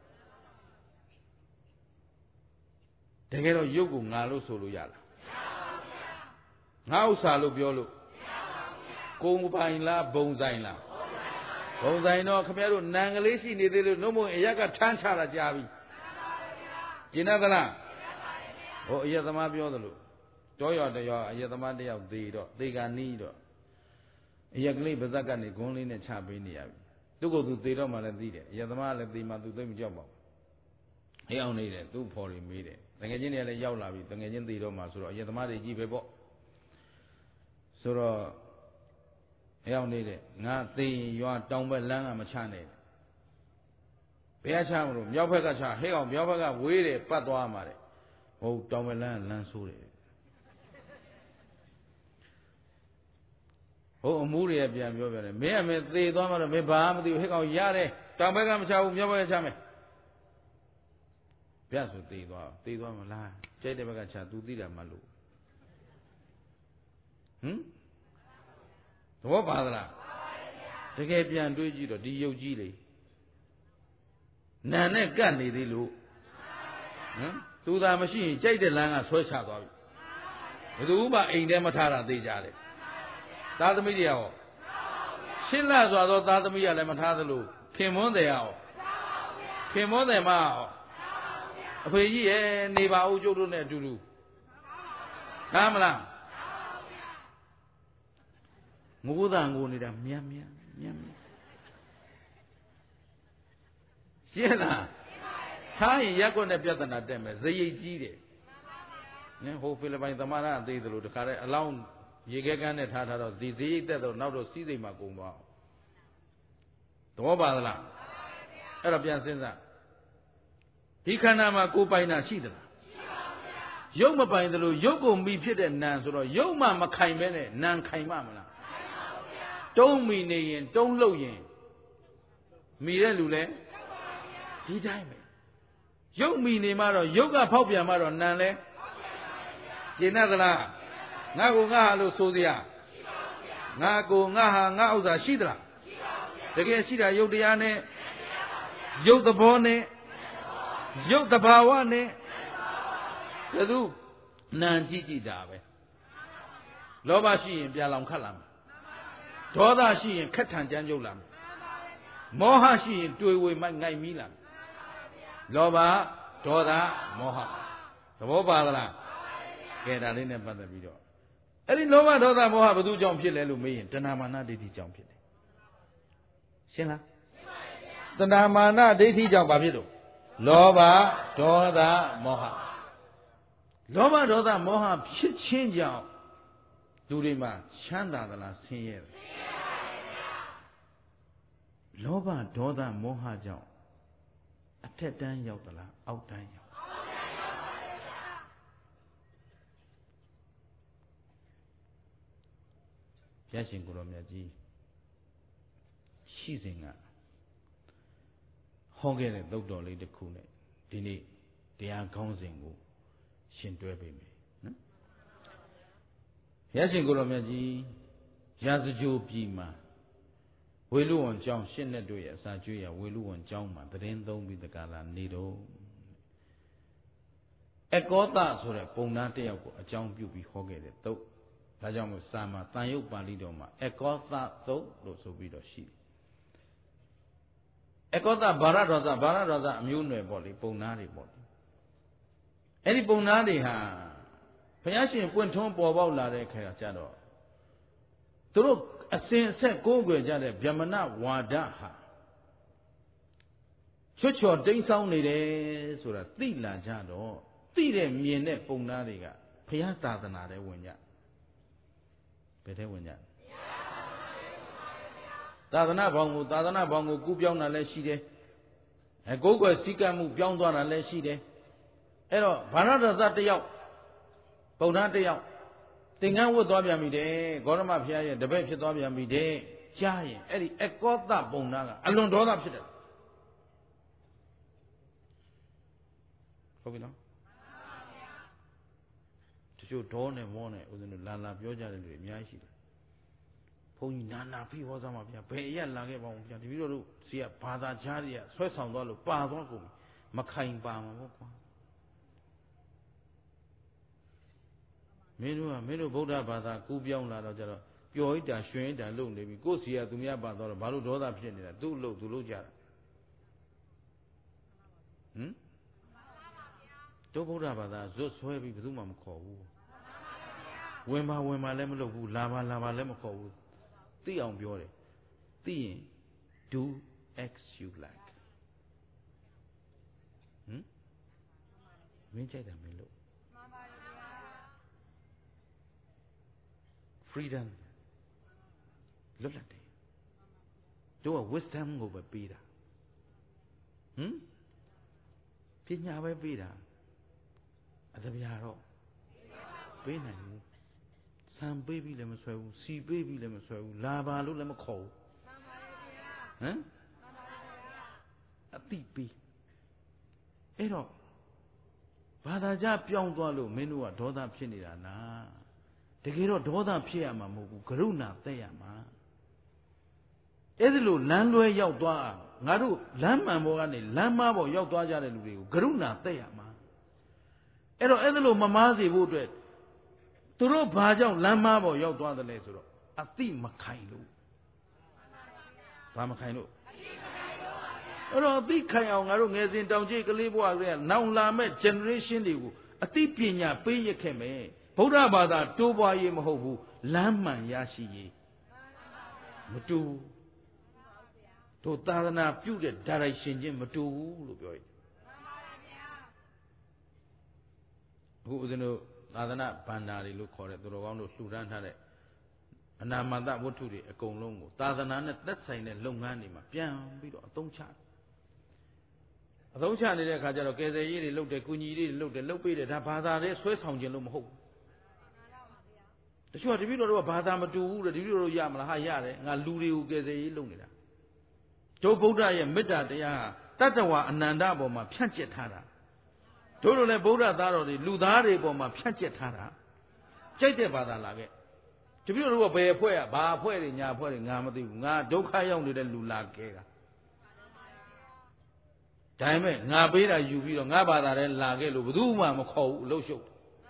တကယ်တော့ရုပ်ကိုငါလို့ဆိုလို့ရလားငါဥစ္စာလို့ပြောလို့ကိုယ်ပိုင်လားဘုံဆိုင်လားဘုံဆိုင်တော့ခင်ဗျားတို့နံကလေးရှိနေသေးလို့နှုတ်မအရက်ကထမ်းချတာကြာပြီကျင်သလားဟိုအရက်သမားပြောသလိုတောရွာတရွာအရက်သမားတယောက်သေးတော့သေကနီးတော့အရက်ကလေးပါဇက်ကနေဂွန်းလေးနဲ့ချပေးနေရပြီသူ့ကိုယ်သူသေတော့မှလည်းသိတယ်အရက်သမားလည်းသေမှသူသိမကြောက်ပါဘူးအေးအောင်နေတယ်သူ့ဖော်တွေမေးတယ်တကယ်ချင်းတွေကလည်းရောက်လာပြီတကယ်ချင်းသေတော့မှဆိုတော့အရက်သမားတွေကြီးပဲပေါ့ဆိုတော့အေးအောင်နေတယ်ငါသေရွာတောင်ဘက်လမ်းကမချနဲ့ဘယ်ကချမလို့မြောက်ဘက်ကချဟဲ့အောင်မြောက်ဘက်ကဝေးတယ်ပတ်သွားမှာတဲ့ဟုတ်တောင်ဘက်လမ်းလမ်းဆိုးတယ်ဟိုအမှုတွေပြန်ပြောပြတယ်မင်းအမေသေသွားမှတော့မင်းဘာမှမသိဘူးဟဲ့ကောင်ရတယ်တောင်ဘက်ကမချဘူးမြောက်ဘက်ကချမယ်ပြတ်ဆိုသေသွားသေသွားမလားကြိုက်တဲ့ဘက်ကချသူသိတာမလို့ဟမ်သဘောပါသလားတကယ်ပြန်တွေးကြည့်တော့ဒီယုတ်ကြီးလေနာနဲ့ကတ်နေသေးလို့ဟမ်သူသာမရှိရင်ကြိုက်တဲ့လမ်းကဆွဲချသွားပြီဘယ်သူမှအိမ်ထဲမထားတာသိကြတယ်သားသမီးတွေရောရှင်းလာစွာသောသားသမီးကလည်းမထားသလိုခင်မွန်းတယ်ရောခင်မွန်းတယ်မရောအဖေကြီးရဲ့နေပါဦးကျုပ်တို့နဲ့အတူတူနားမလားငိုးသားငိုနေတာမြန်မြန်မြန်မြန်ရှင်းလားထားရင်ရက်ကွက်နဲ့ပြဿနာတက်မယ်ဇရိတ်ကြီးတယ်နင်ဟိုဖိလစ်ပိုင်သမားရသေးသလိုတခါတည်းအလောင်းရေခဲကန်းနဲ့ထားထားတော့ဒီဇရိတ်တက်တော့နောက်တော့စီးစိမ်မှာကုန်သွားသဘောပါသလားအဲ့တော့ပြန်စဉ်းစားဒီခန္ဓာမှာကိုယ်ပိုင်တာရှိသလားရုပ်မပိုင်သလိုရုပ်ကိုမိဖြစ်တဲ့နာမ်ဆိုတော့ရုပ်မှမခိုင်ပဲနဲ့နာမ်ခိုင်မှမလားတုံးမိနေရင်တုံးလှုပ်ရင်မိတဲ့လူလဲဒီတိုင်းပဲရုပ်မိနေမှတော့ရုပ်ကဖောက်ပြန်မှတော့နာမ်လဲကျင်သလားငါကိုငါဟာလို့ဆိုစရာငါကိုငါဟာငါဥစ္စာရှိသလားတကယ်ရှိတာရုပ်တရားနဲ့ရုပ်သဘောနဲ့ရုပ်တဘာဝနဲ့ဘယ်သူနာမ်ကြည့်ကြည့်တာပဲလောဘရှိရင်ပြန်လောင်ခတ်လာမယ်ဒေါသရှိရင်ခက်ထန်ကြမ်းကြုတ်လာမယ်မောဟရှိရင်တွေ့ဝေမိုက်ငိုက်မီးလာမယ်လောဘဒေါသမောဟသဘောပါသလားကဲဒါလေးနဲ့ပတ်သက်ပြီးတော့အဲ့ဒီလောဘဒေါသမောဟဘယ်သူကြောင့်ဖြစ်လဲလို့မေးရင်တဏှာမာနဒိဋ္ဌိကြောင့်ဖြစ်တယ်ရှင်းလားတဏှာမာနဒိဋ္ဌိကြောင့်ဘာဖြစ်လို့လောဘဒေါသမောဟလောဘဒေါသမောဟဖြစ်ခြင်းကြောင့်လူတွေမှာချမ်းသာသလားဆင်းရဲသလားလောဘဒေါသမောဟကြောင့်အထက်တန်းရောက်သလားအောက်တန်းရောက်အောက်တန်းရောက်ပါဗျာဘုရားရှင်ကိုယ်တော်မြတ်ကြီးရှိစဉ်ကဟောခဲ့တဲ့သုတ်တော်လေးတစ်ခုနဲ့ဒီနေ့တရားကောင်းစဉ်ကိုရှင်တွဲပေးမယ်နော်ဘုရားရှင်ကိုယ်တော်မြတ်ကြီးရာဇဂိုပြည်မှာဝေလူဝန်ကျောင်းရှင်းတဲ့တို့ရဲ့အစာကျွေးရဝေလူဝန်ကျောင်းမှာသတင်းသုံးပြီးတကလာနေတော့အကောသဆိုတဲ့ပုံသားတစ်ယောက်ကိုအကြောင်းပြုပြီးဟောခဲ့တဲ့သုတ်ဒါကြောင့်မို့စာမှာတန်ရုပ်ပါဠိတော်မှာအကောသသုတ်လို့ဆိုပြီးတော့ရှိတယ်အကောသဘာရဒေါသဘာရဒေါသအမျိုးအနွယ်ပေါ့လေပုံသားတွေပေါ့လေအဲ့ဒီပုံသားတွေဟာဘုရားရှင်ပွင့်ထွန်းပေါ်ပေါက်လာတဲ့ခါကျတော့သူတို့အစဉ်အဆက်ကိုးကွယ်ကြတဲ့ဗျမနဝါဒဟာချွတ်ချော်တိမ်းဆောင်းနေတယ်ဆိုတာသိလာကြတော့သိတဲ့မြင်တဲ့ပုံသားတွေကဘုရားသာသနာထဲဝင်ကြဘယ်ထဲဝင်ကြသာသနာဘောင်ကိုသာသနာဘောင်ကိုကူးပြောင်းတာလည်းရှိတယ်အဲကိုးကွယ်စည်းကမ်းမှုပြောင်းသွားတာလည်းရှိတယ်အဲ့တော့ဘာရဒသတယောက်ပုံသားတယောက်သင်္ကန်းဝတ်သွားပြန်ပြီတဲ့ဂေါရမဘုရားရဲ့တပည့်ဖြစ်သွားပြန်ပြီတဲ့ကြားရင်အဲ့ဒီအကောသပုံသားကအလွန်ဒေါသဖြစ်တယ်ဟုတ်ပြီနော်တချို့ဒေါနဲ့မောနဲ့ဦးဇင်းတို့လာလာပြောကြတဲ့လူတွေအများကြီးရှိတယ်ဘုန်းကြီးနာနာဖိဟောသားမှာဗျာဘယ်အရက်လာခဲ့ပါဦးဗျာတပည့်တော်တို့စီကဘာသာကြားတွေကဆွဲဆောင်သွားလို့ပါသွားကုန်မခိုင်ပါမှာပေါ့ကွာမင်းတို့ကမင်းတို့ဗုဒ္ဓဘာသာကူးပြောင်းလာတော့ကြတော့ပျော်ဣတာရွှင်ဣတာလုပ်နေပြီကိုယ်စီကသူများပါသွားတော့ဘာလို့ဒေါသဖြစ်နေတာသူ့လို့သူလို့ကြတာဟမ်တို့ဗုဒ္ဓဘာသာဇွတ်ဆွဲပြီးဘယ်သူမှမခေါ်ဘူးဝင်ပါဝင်ပါလည်းမလုပ်ဘူးလာပါလာပါလည်းမခေါ်ဘူးသိအောင်ပြောတယ်သိရင် do x you like ဟမ်မင်းကြိုက်တာမင်းလို့ freedom လွတ်လပ်တယ်တို့က wisdom ကိုပဲပေးတာဟမ်ပညာပဲပေးတာအတပြာတော့ပေးနိုင်ဘူးဆံပေးပြီးလည်းမဆွဲဘူးစီပေးပြီးလည်းမဆွဲဘူးလာပါလို့လည်းမခေါ်ဘူးဟမ်အတိပေးအဲ့တော့ဘာသာကြပြောင်းသွားလို့မင်းတို့ကဒေါသဖြစ်နေတာလားတကယ်တော့ဒေါသဖြစ်ရမှာမဟုတ်ဘူးကရုဏာသက်ရမှာအဲ့ဒီလိုလမ်းလွဲရောက်သွားငါတို့လမ်းမှန်ပေါ်ကနေလမ်းမပေါ်ရောက်သွားကြတဲ့လူတွေကိုကရုဏာသက်ရမှာအဲ့တော့အဲ့ဒီလိုမမားစေဖို့အတွက်သူတို့ဘာကြောင့်လမ်းမပေါ်ရောက်သွားတယ်လဲဆိုတော့အတိမခိုင်လို့ဘာမခိုင်လို့အဲ့တော့အတိခိုင်အောင်ငါတို့ငယ်စဉ်တောင်ကျိတ်ကလေးဘဝကနောင်လာမဲ့ generation တွေကိုအတိပညာပေးရခဲ့မယ်ဗုဒ္ဓဘာသာတိုးပွားရေးမဟုတ်ဘူးလမ်းမှန်ရရှိရေးမတူတို့သာသနာပြုတဲ့ direction ချင်းမတူဘူးလို့ပြောရအခုဦးဇင်းတို့သာသနာဗန္ဒာတွေလို့ခေါ်တဲ့သူတော်ကောင်းတို့လှူဒန်းထားတဲ့အနာမတဝတ္ထုတွေအကုန်လုံးကိုသာသနာနဲ့သက်ဆိုင်တဲ့လုပ်ငန်းတွေမှာပြန်ပြီးတော့အသုံးချအသုံးချနေတဲ့အခါကျတော့ကယ်ဆယ်ရေးတွေလုပ်တယ်၊ကုညီရေးတွေလုပ်တယ်၊လုပ်ပေးတယ်ဒါဘာသာတွေဆွဲဆောင်ခြင်းလို့မဟုတ်ဘူးတချို့ကတပည့်တော်တို့ကဘာသာမတူဘူးတဲ့တပည့်တော်တို့ရမလားဟာရတယ်ငါလူတွေကိုကယ်ဆယ်ရေးလုပ်နေတာတို့ဗုဒ္ဓရဲ့မေတ္တာတရားဟာတတ္တဝါအနန္တပေါ်မှာဖြန့်ကျက်ထားတာတို့တို့လည်းဗုဒ္ဓသားတော်တွေလူသားတွေပေါ်မှာဖြန့်ကျက်ထားတာကြိုက်တဲ့ဘာသာလာခဲ့တပည့်တော်တို့ကဘယ်အဖွဲ့อ่ะဘာအဖွဲ့တွေညာအဖွဲ့တွေငါမသိဘူးငါဒုက္ခရောက်နေတဲ့လူလာခဲ့တာဒါပေမဲ့ငါပေးတာယူပြီးတော့ငါဘာသာထဲလာခဲ့လို့ဘယ်သူမှမခေါ်ဘူးအလို့ရှုပ်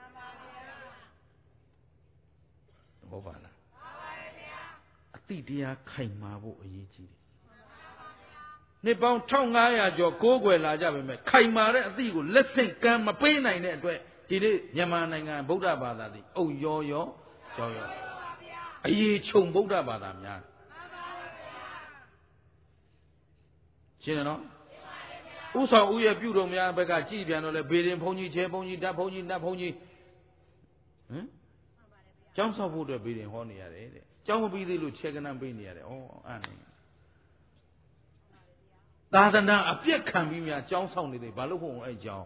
ဟုတ်ပါလားအတိတရားခိုင်မာဖို့အရေးကြီးတယ်နှစ်ပေါင်းတစ်ထောင်ငါးရာကျော်ကိုးကွယ်လာကြပါမယ်ခိုင်မာတဲ့အသည့်ကိုလက်ဆင့်ကမ်းမပေးနိုင်တဲ့အတွက်ဒီနေ့မြန်မာနိုင်ငံဗုဒ္ဓဘာသာသည်အုပ်ရောရောကြောက်ရောအရေးခြုံဗုဒ္ဓဘာသာများရှင်းတယ်နော်ဥဆောင်ဥရဲ့ပြုတော်များဘက်ကကြည်ပြန်တော့လေဘေရင်ဘုန်းကြီးချဲဘုန်းကြီးဓာတ်ဘုန်းကြီးနတ်ဘုန်းကြီးဟမ်ကျောင်းဆောက်ဖို့အတွက်ဘေရင်ဟောနေရတယ်တဲ့ကျောင်းမပြီးသေးလို့ခြေကနန်းပေးနေရတယ်ဩအဲ့နေသာသနာအပြက်ခံပြီးများကျောင်းဆောင်နေတယ်ဘာလို့ဖို့အဲ့ကျောင်း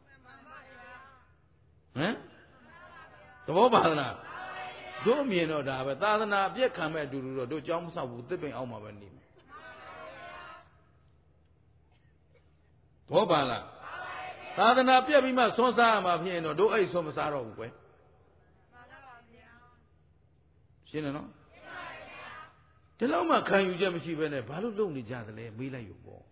ဟမ်သဘောပါလားတို့မြင်တော့ဒါပဲသာသနာအပြက်ခံမဲ့အတူတူတော့တို့ကျောင်းမဆောက်ဘူးသစ်ပင်အောက်မှာပဲနေမယ်သဘောပါလားသာသနာပြက်ပြီးမှဆွမ်းစားရမှာဖြစ်ရင်တော့တို့အဲ့ဆွမ်းမစားတော့ဘူးကွယ်ရှင်းတယ်နော်ဒီလောက်မှခံယူချက်မရှိဘဲနဲ့ဘာလို့လုပ်နေကြသလဲမေးလိုက်ရုံပေါ့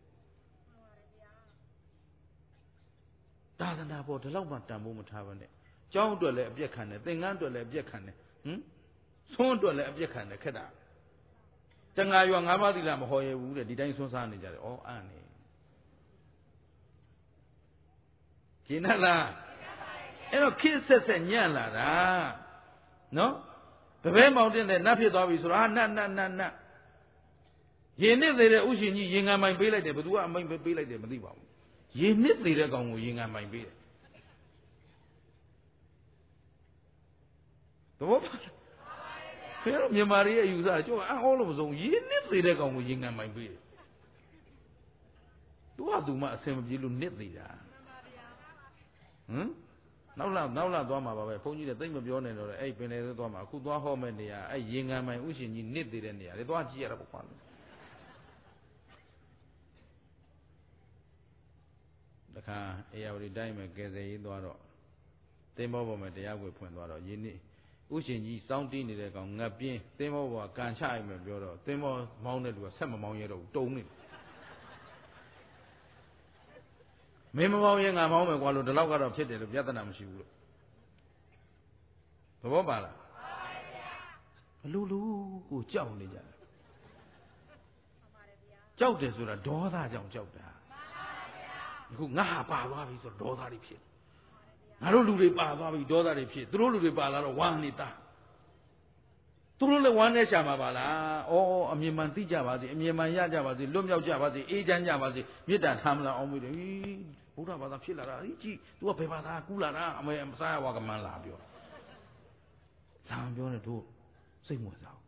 သာသနာပေါ်ဒီလောက်မှတန်ဖိုးမထားဘဲနဲ့ကျောင်းအတွက်လည်းအပြက်ခံတယ်သင်္ကန်းအတွက်လည်းအပြက်ခံတယ်ဟမ်ဆွမ်းအတွက်လည်းအပြက်ခံတယ်ခက်တာတငါရွာငါးပါးသီလမဟောရဘူးတဲ့ဒီတိုင်းဆွမ်းစားနေကြတယ်ဩအံ့နေရှင်းလားအဲ့တော့ခေတ်ဆက်ဆက်ညံ့လာတာနော် The very mountain that Napi Davis, Rana, Nana, Nana. Ye knit the Ushin, Ying and my billet, but do I might be like the Madiba. Ye knit the Gong, Ying and my billet. The what? Fair Maria, you are all of those. Ye knit the Gong, Ying and my billet. Do I do my same you knit the Hmm? Now, now, now, Doma, for you the thing of your name or a penny Doma, who do home and a ying and my wishing you knitted in there. They don't hear upon the car, every diamond gets a dollar. They move at the Yahweh point dollar. You need wishing ye sounding in the gong, Napping, they move a can chime of your, they more mounted with some among your don't it. Memorial and a moment while the log of Chitty of Vietnam she would. The Wobala Lulu, who Johnny. Jokes with a daughter, young Jota. Who Naha Bavi is a daughter of Pit. I don't do the Bavi, daughter of Pit, through the Bala, one nita. Through the one Shamabala, or a Mimanti Javazi, Mimaya Javazi, Lumia Javazi, Ajan Javazi, Midan Hamla on with the Buddha was a pillar, to a paper, Kula, I am Saya Wagaman Labio. Sound you want to do, sing was out.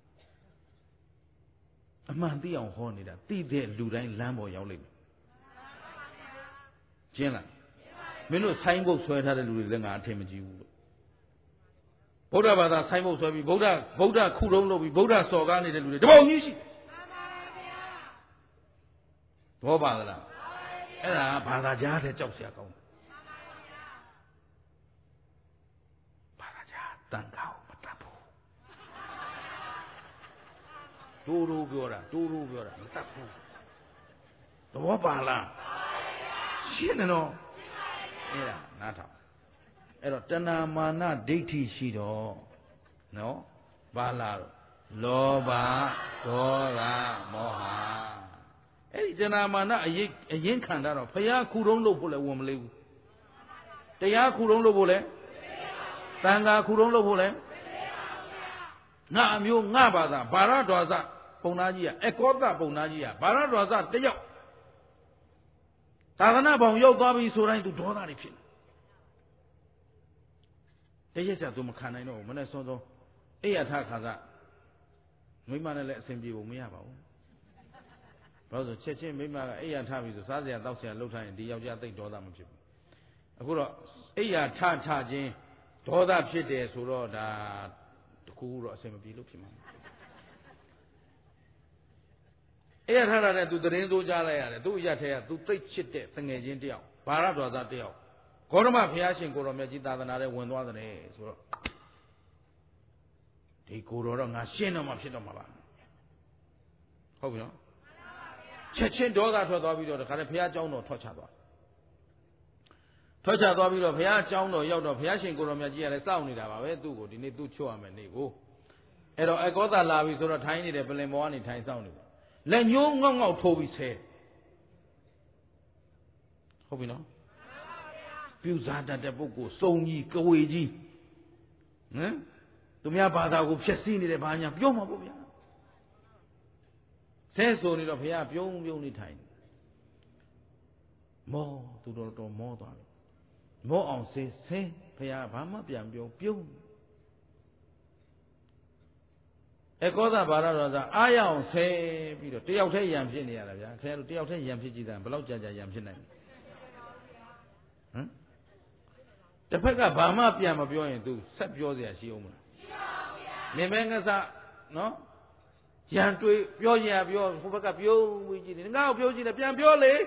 A man, the on horny that, the dead Ludain Lambo Yowling. Jenna, Minu Simon sweater and Ludan Temaji. Boda Bada Simon Swabi, Boda, Boda Kurono, Boda Sogani, and the Bonishi. Bobala. And Bada Jata Josiaco. Bada Dankao, Matapu. Duru Gura, Duru Gura, Matapu. The Wobala. Shinano. Yeah, Nata. Erotana mana deity shido. No? Bala. Loba, Dora, Moha. Eh, Janamana, a yin candaro. Paya Kuron Lopole, woman. Taya Kuron Lopole. Tanga Kuron Lopole. Na mu Nabada, Baradoza, Ponajia, Ekota Ponajia, Baradoza, Teo. Tadana Bon Yogabi is trying to draw that if you. They just have to Makana, I know, when I saw the Ayataka. We might let him be Umiaba. Brother Chechen, maybe Ayatabi is a Sazia, Dosia, Lota, and the Yaja, they draw them. A good Ayatata, Jane, draw that shit there, so that the cool or same be looking. Ayatara to the Rendo Jala, do Yata, to take shit there, thing agent deal. Para was that deal. Gorma Piashin Goromajita than other one other days. They go around a shinum of Shinomaba. Hope you know. Chechen Doga to the video, the Carapia John or Tochado. Tochado video, Pia John or Yod of Piashin Goromaji and a sound in our do go, didn't do show them and they go. I got that love is sort of tiny, the Belemoni time sounding. Let you know out Toby's head. Hope you know. Piuzada de Bogo, Sony, Kawaji. Eh? To me about that, Chessini, the Banya, Pioma. Says only of here, Piom, only time. More to the more than more on say, say, Pia, Bama, Piam, Piom. Ecoda Barada, I am say, Peter, Tiao Yam Pinia, Tiao Yam Pijidan, below Jaja Yam Pinan. The Pega Bama Piam of your into, Sap Josia Shioma. Nemengaza, no? Yan to Pioya, Pio, who pick up you, which is now Pioji the Piam Piole.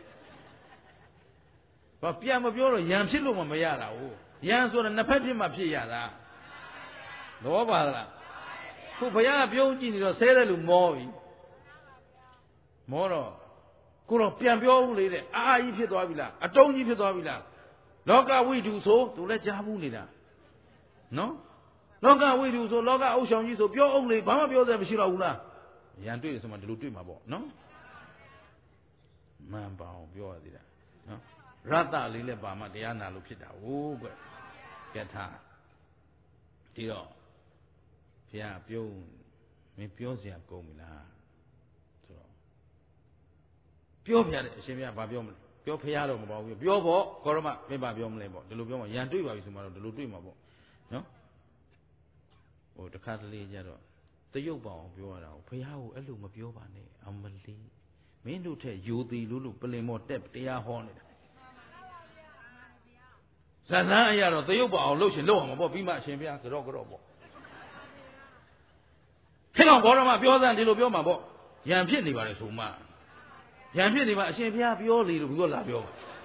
But Piam of your Yam Siluma Mayara, Yans on the Napapima Piara. No Bala. Who Paya Pioji is a sailor Moi. Moro. Kuro Piam Pio lady, ah, if you do Avila, I don't need to do Avila. Loga we do so to let Jabunida. No? Loga we do so, Loga Ocean is of your only Bama Pio de Shiraula. Yandu is someone to do my boy, no? Mamba, Pio did that. No? Rata Lile Bama, Diana, Lupita, oh, get her. Tio. ဘုရားပြုံးမင်းပြောเสียကုန်ပြီလားဆိုတော့ပြောပြတယ်အရှင်ဘုရားဘာပြောမလဲပြောဖရားတော့မပေါ့ဘူးပြောပေါ့ကောရမမင်းဘာပြောမလဲပေါ့ဒီလိုပြောမှရန်တွေ့ပါပြီဆိုမှတော့ဒီလိုတွေ့မှာပေါ့နော်ဟိုတခါတလေကြတော့တရုပ်ပေါအောင်ပြောရတာကိုဖရားကိုအဲ့လိုမပြောပါနဲ့အမလီမင်းတို့ထက်ယိုသေးလို့လို့ပလင်မော်တက်တရားဟောနေတာဇာနာအရာတော့တရုပ်ပေါအောင်လှုပ်ရှင်လှုပ်အောင်ပေါ့ပြီးမှအရှင်ဘုရားကြော့ကြော့ပေါ့ခေကောင်ဘောရမပြောစမ်းဒီလိုပြောမှာပေါ့ရန်ဖြစ်နေပါလေဆိုမှရန်ဖြစ်နေမှာအရှင်ဘုရားပြောလေလို့ဘုရားလာပြော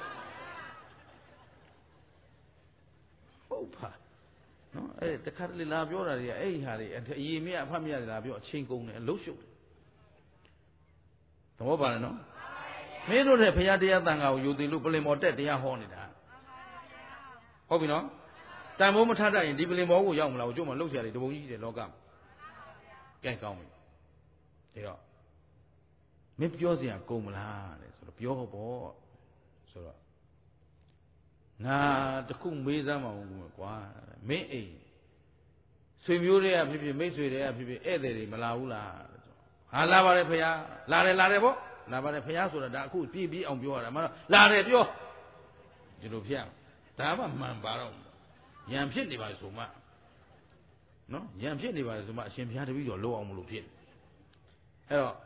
ဟုတ်ပါနော်အဲ့တခါတလေလာပြောတာတွေကအဲ့ဒီဟာတွေအရေးမြအဖတ်မြတွေလာပြောအချိန်ကုန်တယ်အလုံးရှုပ်တယ်သဘောပါလားနော်မင်းတို့တဲ့ဘုရားတရားတန်ခါကိုယူသိလို့ပလင်မော်တက်တရားဟောနေတာဟုတ်ပြီနော်တန်ဖိုးမထတတ်ရင်ဒီပလင်မော်ကိုရောက်မလားကျုံးမလှုပ်ရှားတယ်တပုံကြီးတယ်လောကကဲကောင်းပြီဒါတော့မင်းပြောเสียကုန်မလားတဲ့ဆိုတော့ပြောဟုတ်ပေါ့ဆိုတော့ငါတခုမေးစမ်းမအောင်ကွာမင်းအိမ်ဆွေမျိုးတွေကဖြစ်ဖြစ်မိတ်ဆွေတွေကဖြစ်ဖြစ်ဧည့်သည်တွေမလာဘူးလားဟာလာပါတယ်ဖေ။လာတယ်လာတယ်ပေါ့လာပါတယ်ဖေဆိုတာဒါအခုပြည့်ပြီးအောင်ပြောရတာမဟုတ်လာတယ်ပြောဒီလိုဖြစ်ဒါမှမှန်ပါတော့ရံဖြစ်နေပါဆိုမှနော်ရံဖြစ်နေပါဆိုမှအရှင်ဘုရားတပည့်တော်လောအောင်မလို့ဖြစ်အဲ့တော့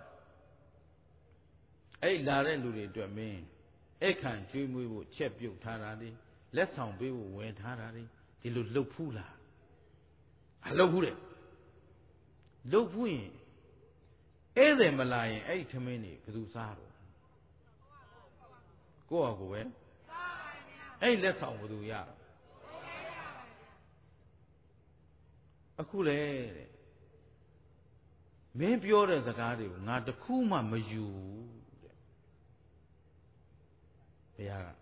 အဲ့လာတဲ့လူတွေအတွက်မင်းအဲ့ခံကျွေးမွေးဖို့ချက်ပြုတ်ထားတာလေလက်ဆောင်ပေးဖို့ဝယ်ထားတာလေဒီလိုလှုပ်ဖူးလားအလှုပ်ဖူးတယ်လှုပ်ဖူးရင်ဧည့်သည်မလာရင်အဲ့ထမင်းနေဘယ်သူစားတော့ကိုယ့်ဟာကိုယ်ပဲအဲ့လက်ဆောင်ဘယ်သူရအခုလေတဲ့မင်းပြောတဲ့စကားတွေကိုငါတခုမှမယူဘုရားက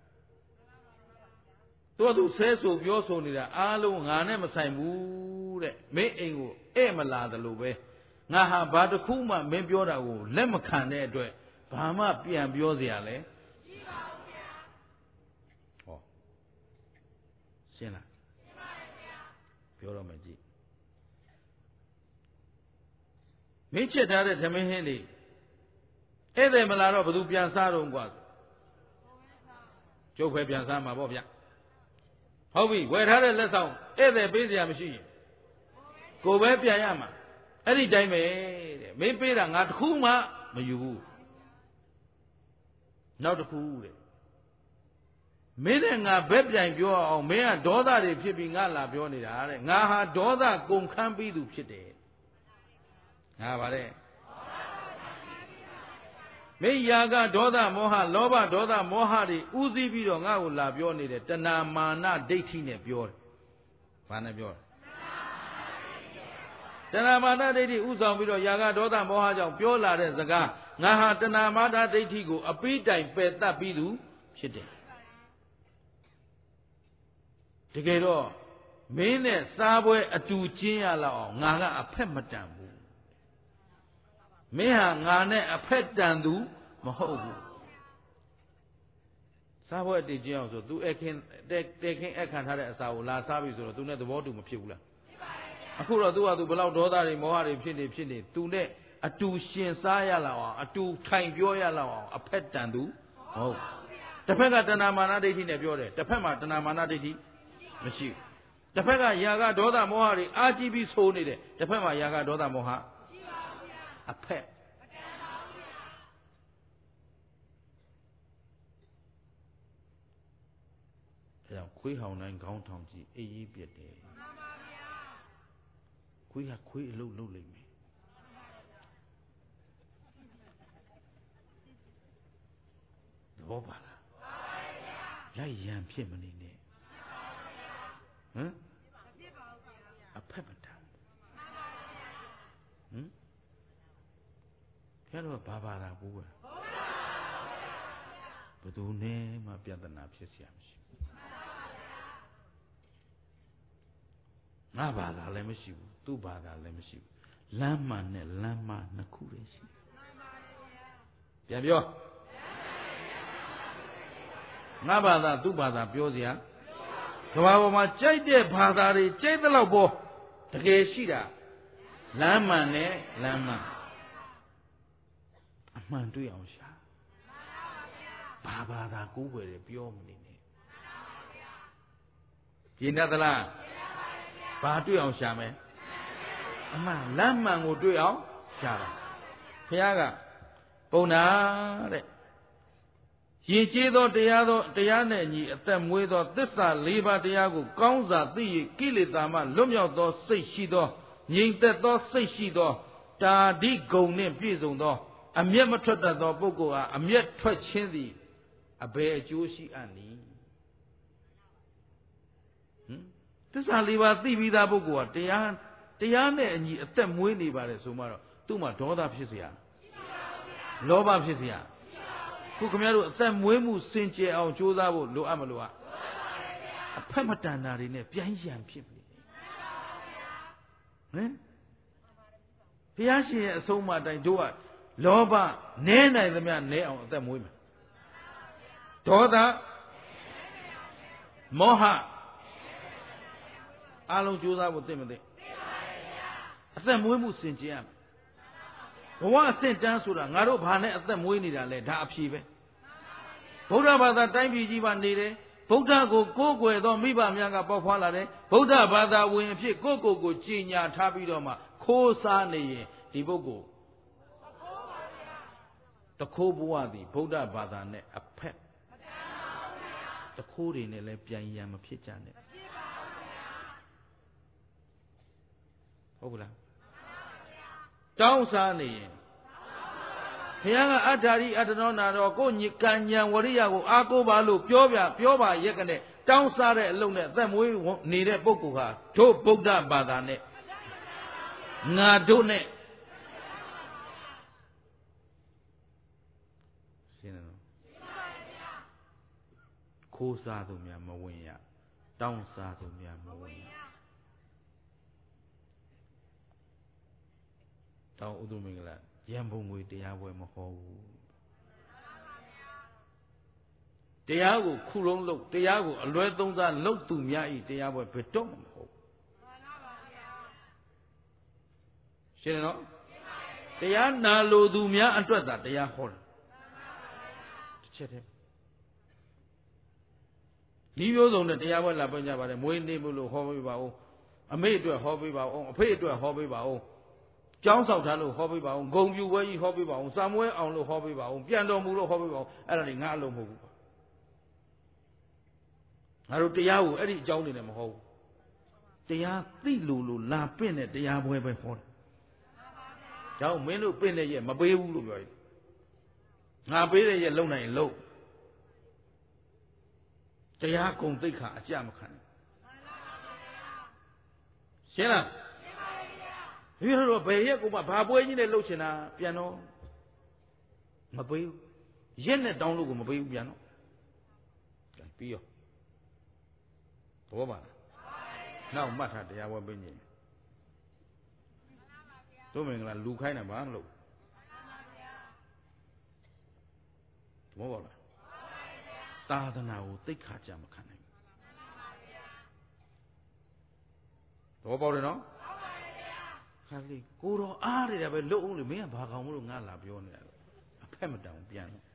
သူကသူဆဲဆိုပြောဆိုနေတာအားလုံးငါနဲ့မဆိုင်ဘူးတဲ့မင်းအိမ်ကိုဧမလာတယ်လို့ပဲငါဟာဘာတစ်ခုမှမင်းပြောတာကိုလက်မခံတဲ့အတွက်ဘာမှပြန်ပြောเสียရလဲရှိပါဘူးဗျာဟောရှင်းလားရှင်းပါတယ်ဗျာပြောတော့မယ်ကြည့်မင်းချက်ထားတဲ့သမင်းဟင်းလေးဧည့်သည်မလာတော့ဘယ်သူပြန်စားတော့กว่าကျုပ်ပဲပြန်စားမှာပေါ့ဗျဟုတ်ပြီဝယ်ထားတဲ့လက်ဆောင်ဧည့်သည်ပေးစရာမရှိရင်ကိုယ်ပဲပြန်ရမှာအဲ့ဒီတိုင်းပဲတဲ့မင်းပေးတာငါတခုမှမယူဘူးနောက်တစ်ခုတဲ့မင်းနဲ့ငါဘက်ပြိုင်ပြောအောင်မင်းကဒေါသတွေဖြစ်ပြီးငါလာပြောနေတာတဲ့ငါဟာဒေါသကုန်ခန်းပြီးသူဖြစ်တယ်ငါပါတဲ့မင်းယာကဒေါသမောဟလောဘဒေါသမောဟတွေဥသိပြီးတော့ငါ့ကိုလာပြောနေတယ်တဏမာနဒိဋ္ဌိနဲ့ပြောတယ်ဘာနဲ့ပြောတယ်တဏမာနဒိဋ္ဌိဥဆောင်ပြီးတော့ယာကဒေါသမောဟကြောင့်ပြောလာတဲ့စကားငါဟာတဏမာနဒိဋ္ဌိကိုအပိတိုင်ပယ်တတ်ပြီးသူဖြစ်တယ်တကယ်တော့မင်းနဲ့စားပွဲအတူကျင်းရလောက်အောင်ငါကအဖက်မတန်ဘူးမင်းဟာငါနဲ့အဖက်တန်သူမဟုတ်ဘူးစားပွဲအတူကျင်းအောင်ဆို तू အခင်းတဲခင်းအခန့်ထားတဲ့အစာကိုလာစားပြီဆိုတော့ तू နဲ့သဘောတူမဖြစ်ဘူးလားအခုတော့ तू ဟာ तू ဘယ်လောက်ဒေါသတွေမောဟတွေဖြစ်နေဖြစ်နေ तू နဲ့အတူရှင်စားရလောက်အောင်အတူထိုင်ပြောရလောက်အောင်အဖက်တန်သူမဟုတ်တစ်ဖက်ကတဏမာနဒိဋ္ဌိနဲ့ပြောတယ်တစ်ဖက်မှာတဏမာနဒိဋ္ဌိမရှိဘူးတစ်ဖက်ကယာကဒေါသမောဟတွေအာကြည့်ပြီးဆိုနေတယ်တစ်ဖက်မှာယာကဒေါသမောဟရှိပါဘူးဗျာအဖက်မတန်ပါဘူးဗျာအဲကြောင့်ခွေးဟောင်တိုင်းခေါင်းထောင်ကြည့်အေးအေးပြက်တယ်မှန်ပါဗျာခွေးကခွေးအလုပ်လုပ်လိမ့်မယ်သဘောပါလားပါပါဗျာလိုက်ရန်ဖြစ်မနေနဲ့ဟမ်အဖက်မတန်ဟမ်ကျတော့ဘာဘာသာဘူးပဲဘယ်သူနဲ့မှပြဿနာဖြစ်เสียမရှိဘူးငါဘာသာလည်းမရှိဘူးသူ့ဘာသာလည်းမရှိဘူးလမ်းမှန်နဲ့လမ်းမှနှစ်ခုပဲရှိပြန်ပြောငါဘာသာသူ့ဘာသာပြောเสียကဘာပေါ်မှာကြိုက်တဲ့ဘာသာတွေကြိုက်တဲ့လောက်ပေါ်တကယ်ရှိတာလမ်းမှန်နဲ့လမ်းမှန်အမှန်တွေ့အောင်ရှာဘာဘာသာကိုးကွယ်တယ်ပြောမနေနဲ့ကျင့်တတ်သလားဘာတွေ့အောင်ရှာမယ်အမှန်လမ်းမှန်ကိုတွေ့အောင်ရှာတာဘုရားကပုံနာတဲ့ရည်ကြည်သောတရားသောတရားနဲ့ညီအသက်မွေးသောသစ္စာ၄ပါးတရားကိုကောင်းစွာသိ၍ကိလေသာမှလွတ်မြောက်သောစိတ်ရှိသောငြိမ်သက်သောစိတ်ရှိသောတာဓိဂုဏ်နှင့်ပြည့်စုံသောအမျက်မထွက်တတ်သောပုဂ္ဂိုလ်အားအမျက်ထွက်ခြင်းသည်အဘယ်အကျိုးရှိအပ်နည်းဟင်သစ္စာလေးပါးသိပြီးသားပုဂ္ဂိုလ်ကတရားတရားနဲ့အညီအသက်မွေးနေပါတယ်ဆိုမှတော့သူ့မှာဒေါသဖြစ်เสียလောဘဖြစ်เสียခုခင်ဗျားတို့အသက်မွေးမှုစင်ကြယ်အောင်ကြိုးစားဖို့လိုအပ်မလို့อ่ะအဖက်မတန်တာတွေနဲ့ပြိုင်းရန်ဖြစ်နေဟင်ဘုရားရှင်ရဲ့အဆုံးအမတိုင်းတို့ကလောဘနည်းနိုင်သမျှနည်းအောင်အသက်မွေးမယ်ဒေါသမောဟအလုံးကြိုးစားဖို့သိမသိအသက်မွေးမှုစင်ကြယ်ရမယ်ဘဝအဆင့်တန်းဆိုတာငါတို့ဘာနဲ့အသက်မွေးနေတာလဲဒါအဖြေပဲဗုဒ္ဓဘာသာတိုင်းပြည်ကြီးပါနေတယ်ဗုဒ္ဓကိုကိုးကွယ်သောမိဘများကပေါက်ဖွားလာတယ်ဗုဒ္ဓဘာသာဝင်အဖြစ်ကိုယ့်ကိုယ်ကိုကြီးညာထားပြီးတော့မှခိုးစားနေရင်ဒီပုဂ္ဂိုလ်တခိုးဘဝသည်ဗုဒ္ဓဘာသာနဲ့အဖက်တခိုးတွေနဲ့လည်းပြန်ရန်မဖြစ်ကြနဲ့ဟုတ်ကလားတောင်းစားနေရင်ဘုရားကအတ္ထာရိအတ္တနောနာတော့ကိုယ်ညကံဉဏ်ဝရိယကိုအားကိုးပါလို့ပြောပြပြောပါရက်ကနဲ့တောင်းစားတဲ့အလုံးနဲ့အသက်မွေးနေတဲ့ပုဂ္ဂိုလ်ဟာတို့ဗုဒ္ဓဘာသာနဲ့ငါတို့နဲ့ရှင်းတယ်နော်ခိုးစားသူများမဝင်ရတောင်းစားသူများမဝင်ရတောင်းဥဒုမင်္ဂလာရံပုံငွေတရားပွဲမဟောဘူးတရားကိုခုလုံးလုပ်တရားကိုအလွဲသုံးစားလုပ်သူများဤတရားပွဲဘယ်တော့မှမဟုတ်ရှင်းတယ်နော်တရားနာလို့သူများအတွက်သာတရားဟောတယ်တစ်ချက်တည်းဒီမျိုးစုံနဲ့တရားပွဲလာပွင့်ကြပါတယ်မွေးနေ့မို့လို့ဟောပေးပါဦးအမေအတွက်ဟောပေးပါဦးအဖေအတွက်ဟောပေးပါဦးကျောင်းဆောက်ထားလို့ဟောပေးပါအောင်ဂုံပြူပွဲကြီးဟောပေးပါအောင်စာမွဲအောင်လို့ဟောပေးပါအောင်ပြန်တော်မူလို့ဟောပေးပါအောင်အဲ့ဒါတွေငါအလုံးမဟုတ်ဘူးငါတို့တရားကိုအဲ့ဒီအကြောင်းတွေနဲ့မဟုတ်ဘူးတရားသိလို့လို့လာပင့်တဲ့တရားပွဲပဲဟောတယ်ကျောင်းမင်းတို့ပင့်တဲ့ရဲ့မပေးဘူးလို့ပြောရင်ငါပေးတဲ့ရဲ့လုံနိုင်လုံတရားကုံသိက္ခာအကြမခံရှင်းလားဒီလိုဘယ်ရက်ကိုမှဘာပွဲကြီးနဲ့လှုပ်ချင်တာပြန်တော့မပေးဘူးရက်နဲ့တောင်းလို့ကိုမပေးဘူးပြန်တော့ပြီးရောဘောပါနောက်မှတ်ထားတရားပွဲပေးနေတို့မင်္ဂလာလူခိုင်းတာဘာမလို့ဘောပါလားသာသနာကိုသိက္ခာကြမခံနိုင်ဘူးဘောပေါက်တယ်နော်ခါလေးကိုတော်အားရတယ်ပဲလှုပ်အောင်လေမင်းကဘာကောင်မလို့ငါလာပြောနေတာအဖက်မတောင်ပြန်တော့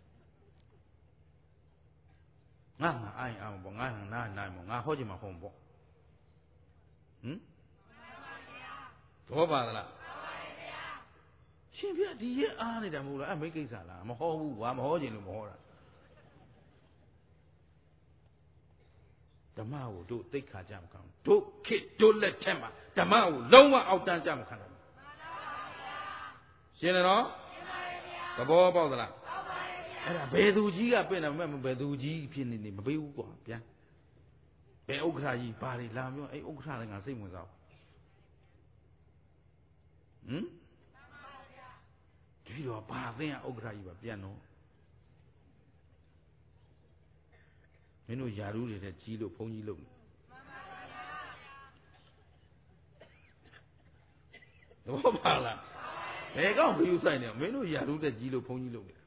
ငါငါအိုင်အောင်ပေါ့ငါဟန်နာနိုင်ပေါ့ငါဟောချင်မှာဟောပေါ့ဟမ်တော့ပါသလားရှင်ပြဒီရဲ့အားနေတာမဟုတ်လားအမေကိစ္စလားမဟောဘူးကွာမဟောချင်လို့မဟောတာဓမ္မကိုတို့သိက္ခာကြမခံတို့ခေတ်တို့လက်ထက်မှာဓမ္မကိုလုံးဝအောက်တန်းကြမခံနိုင်ဘူးရှင်းတယ်နော်သဘောပေါက်သလားအဲ့ဒါဘယ်သူကြီးကပြင်တယ်မဲ့ဘယ်သူကြီးဖြစ်နေနေမပေးဘူးကွာပြန်ဘယ်ဥက္ခရာကြီးဘာတွေလာပြောအဲ့ဥက္ခရာလည်းငါစိတ်ဝင်စားဟမ်ဒီတော့ဘာသိရဥက္ခရာကြီးပါပြန်တော့မင်းတို့ယာရုတွေနဲ့ကြီးလို့ဘုန်းကြီးလို့တော့ပါလားဘယ်ကောက်ဘီယူဆိုင်နေမင်းတို့ယာရုတဲ့ကြီးလို့ဘုန်းကြီးလို့ဟမ်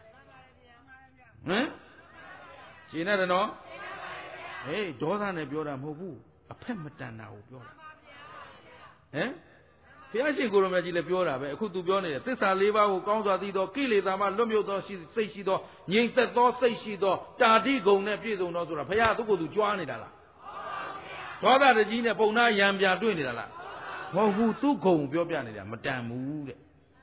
ရှင်းရတယ်နော်ဟေးဒေါသနဲ့ပြောတာမဟုတ်ဘူးအဖက်မတန်တာကိုပြောတာဟမ်ဘုရားရှင်ကိုရမကြီးလည်းပြောတာပဲအခုသူပြောနေတယ်သစ္စာလေးပါးကိုကောင်းစွာသိသောကိလေသာမှလွတ်မြောက်သောစိတ်ရှိသောငြိမ်သက်သောစိတ်ရှိသောတာတိဂုံနဲ့ပြည့်စုံသောဆိုတာဘုရားသူ့ကိုယ်သူကြွားနေတာလားဒေါသတကြီးနဲ့ပုံနာရံပြတွေ့နေတာလားမဟုတ်ဘူးသူ့ဂုံပြောပြနေတာမတန်ဘူးတဲ့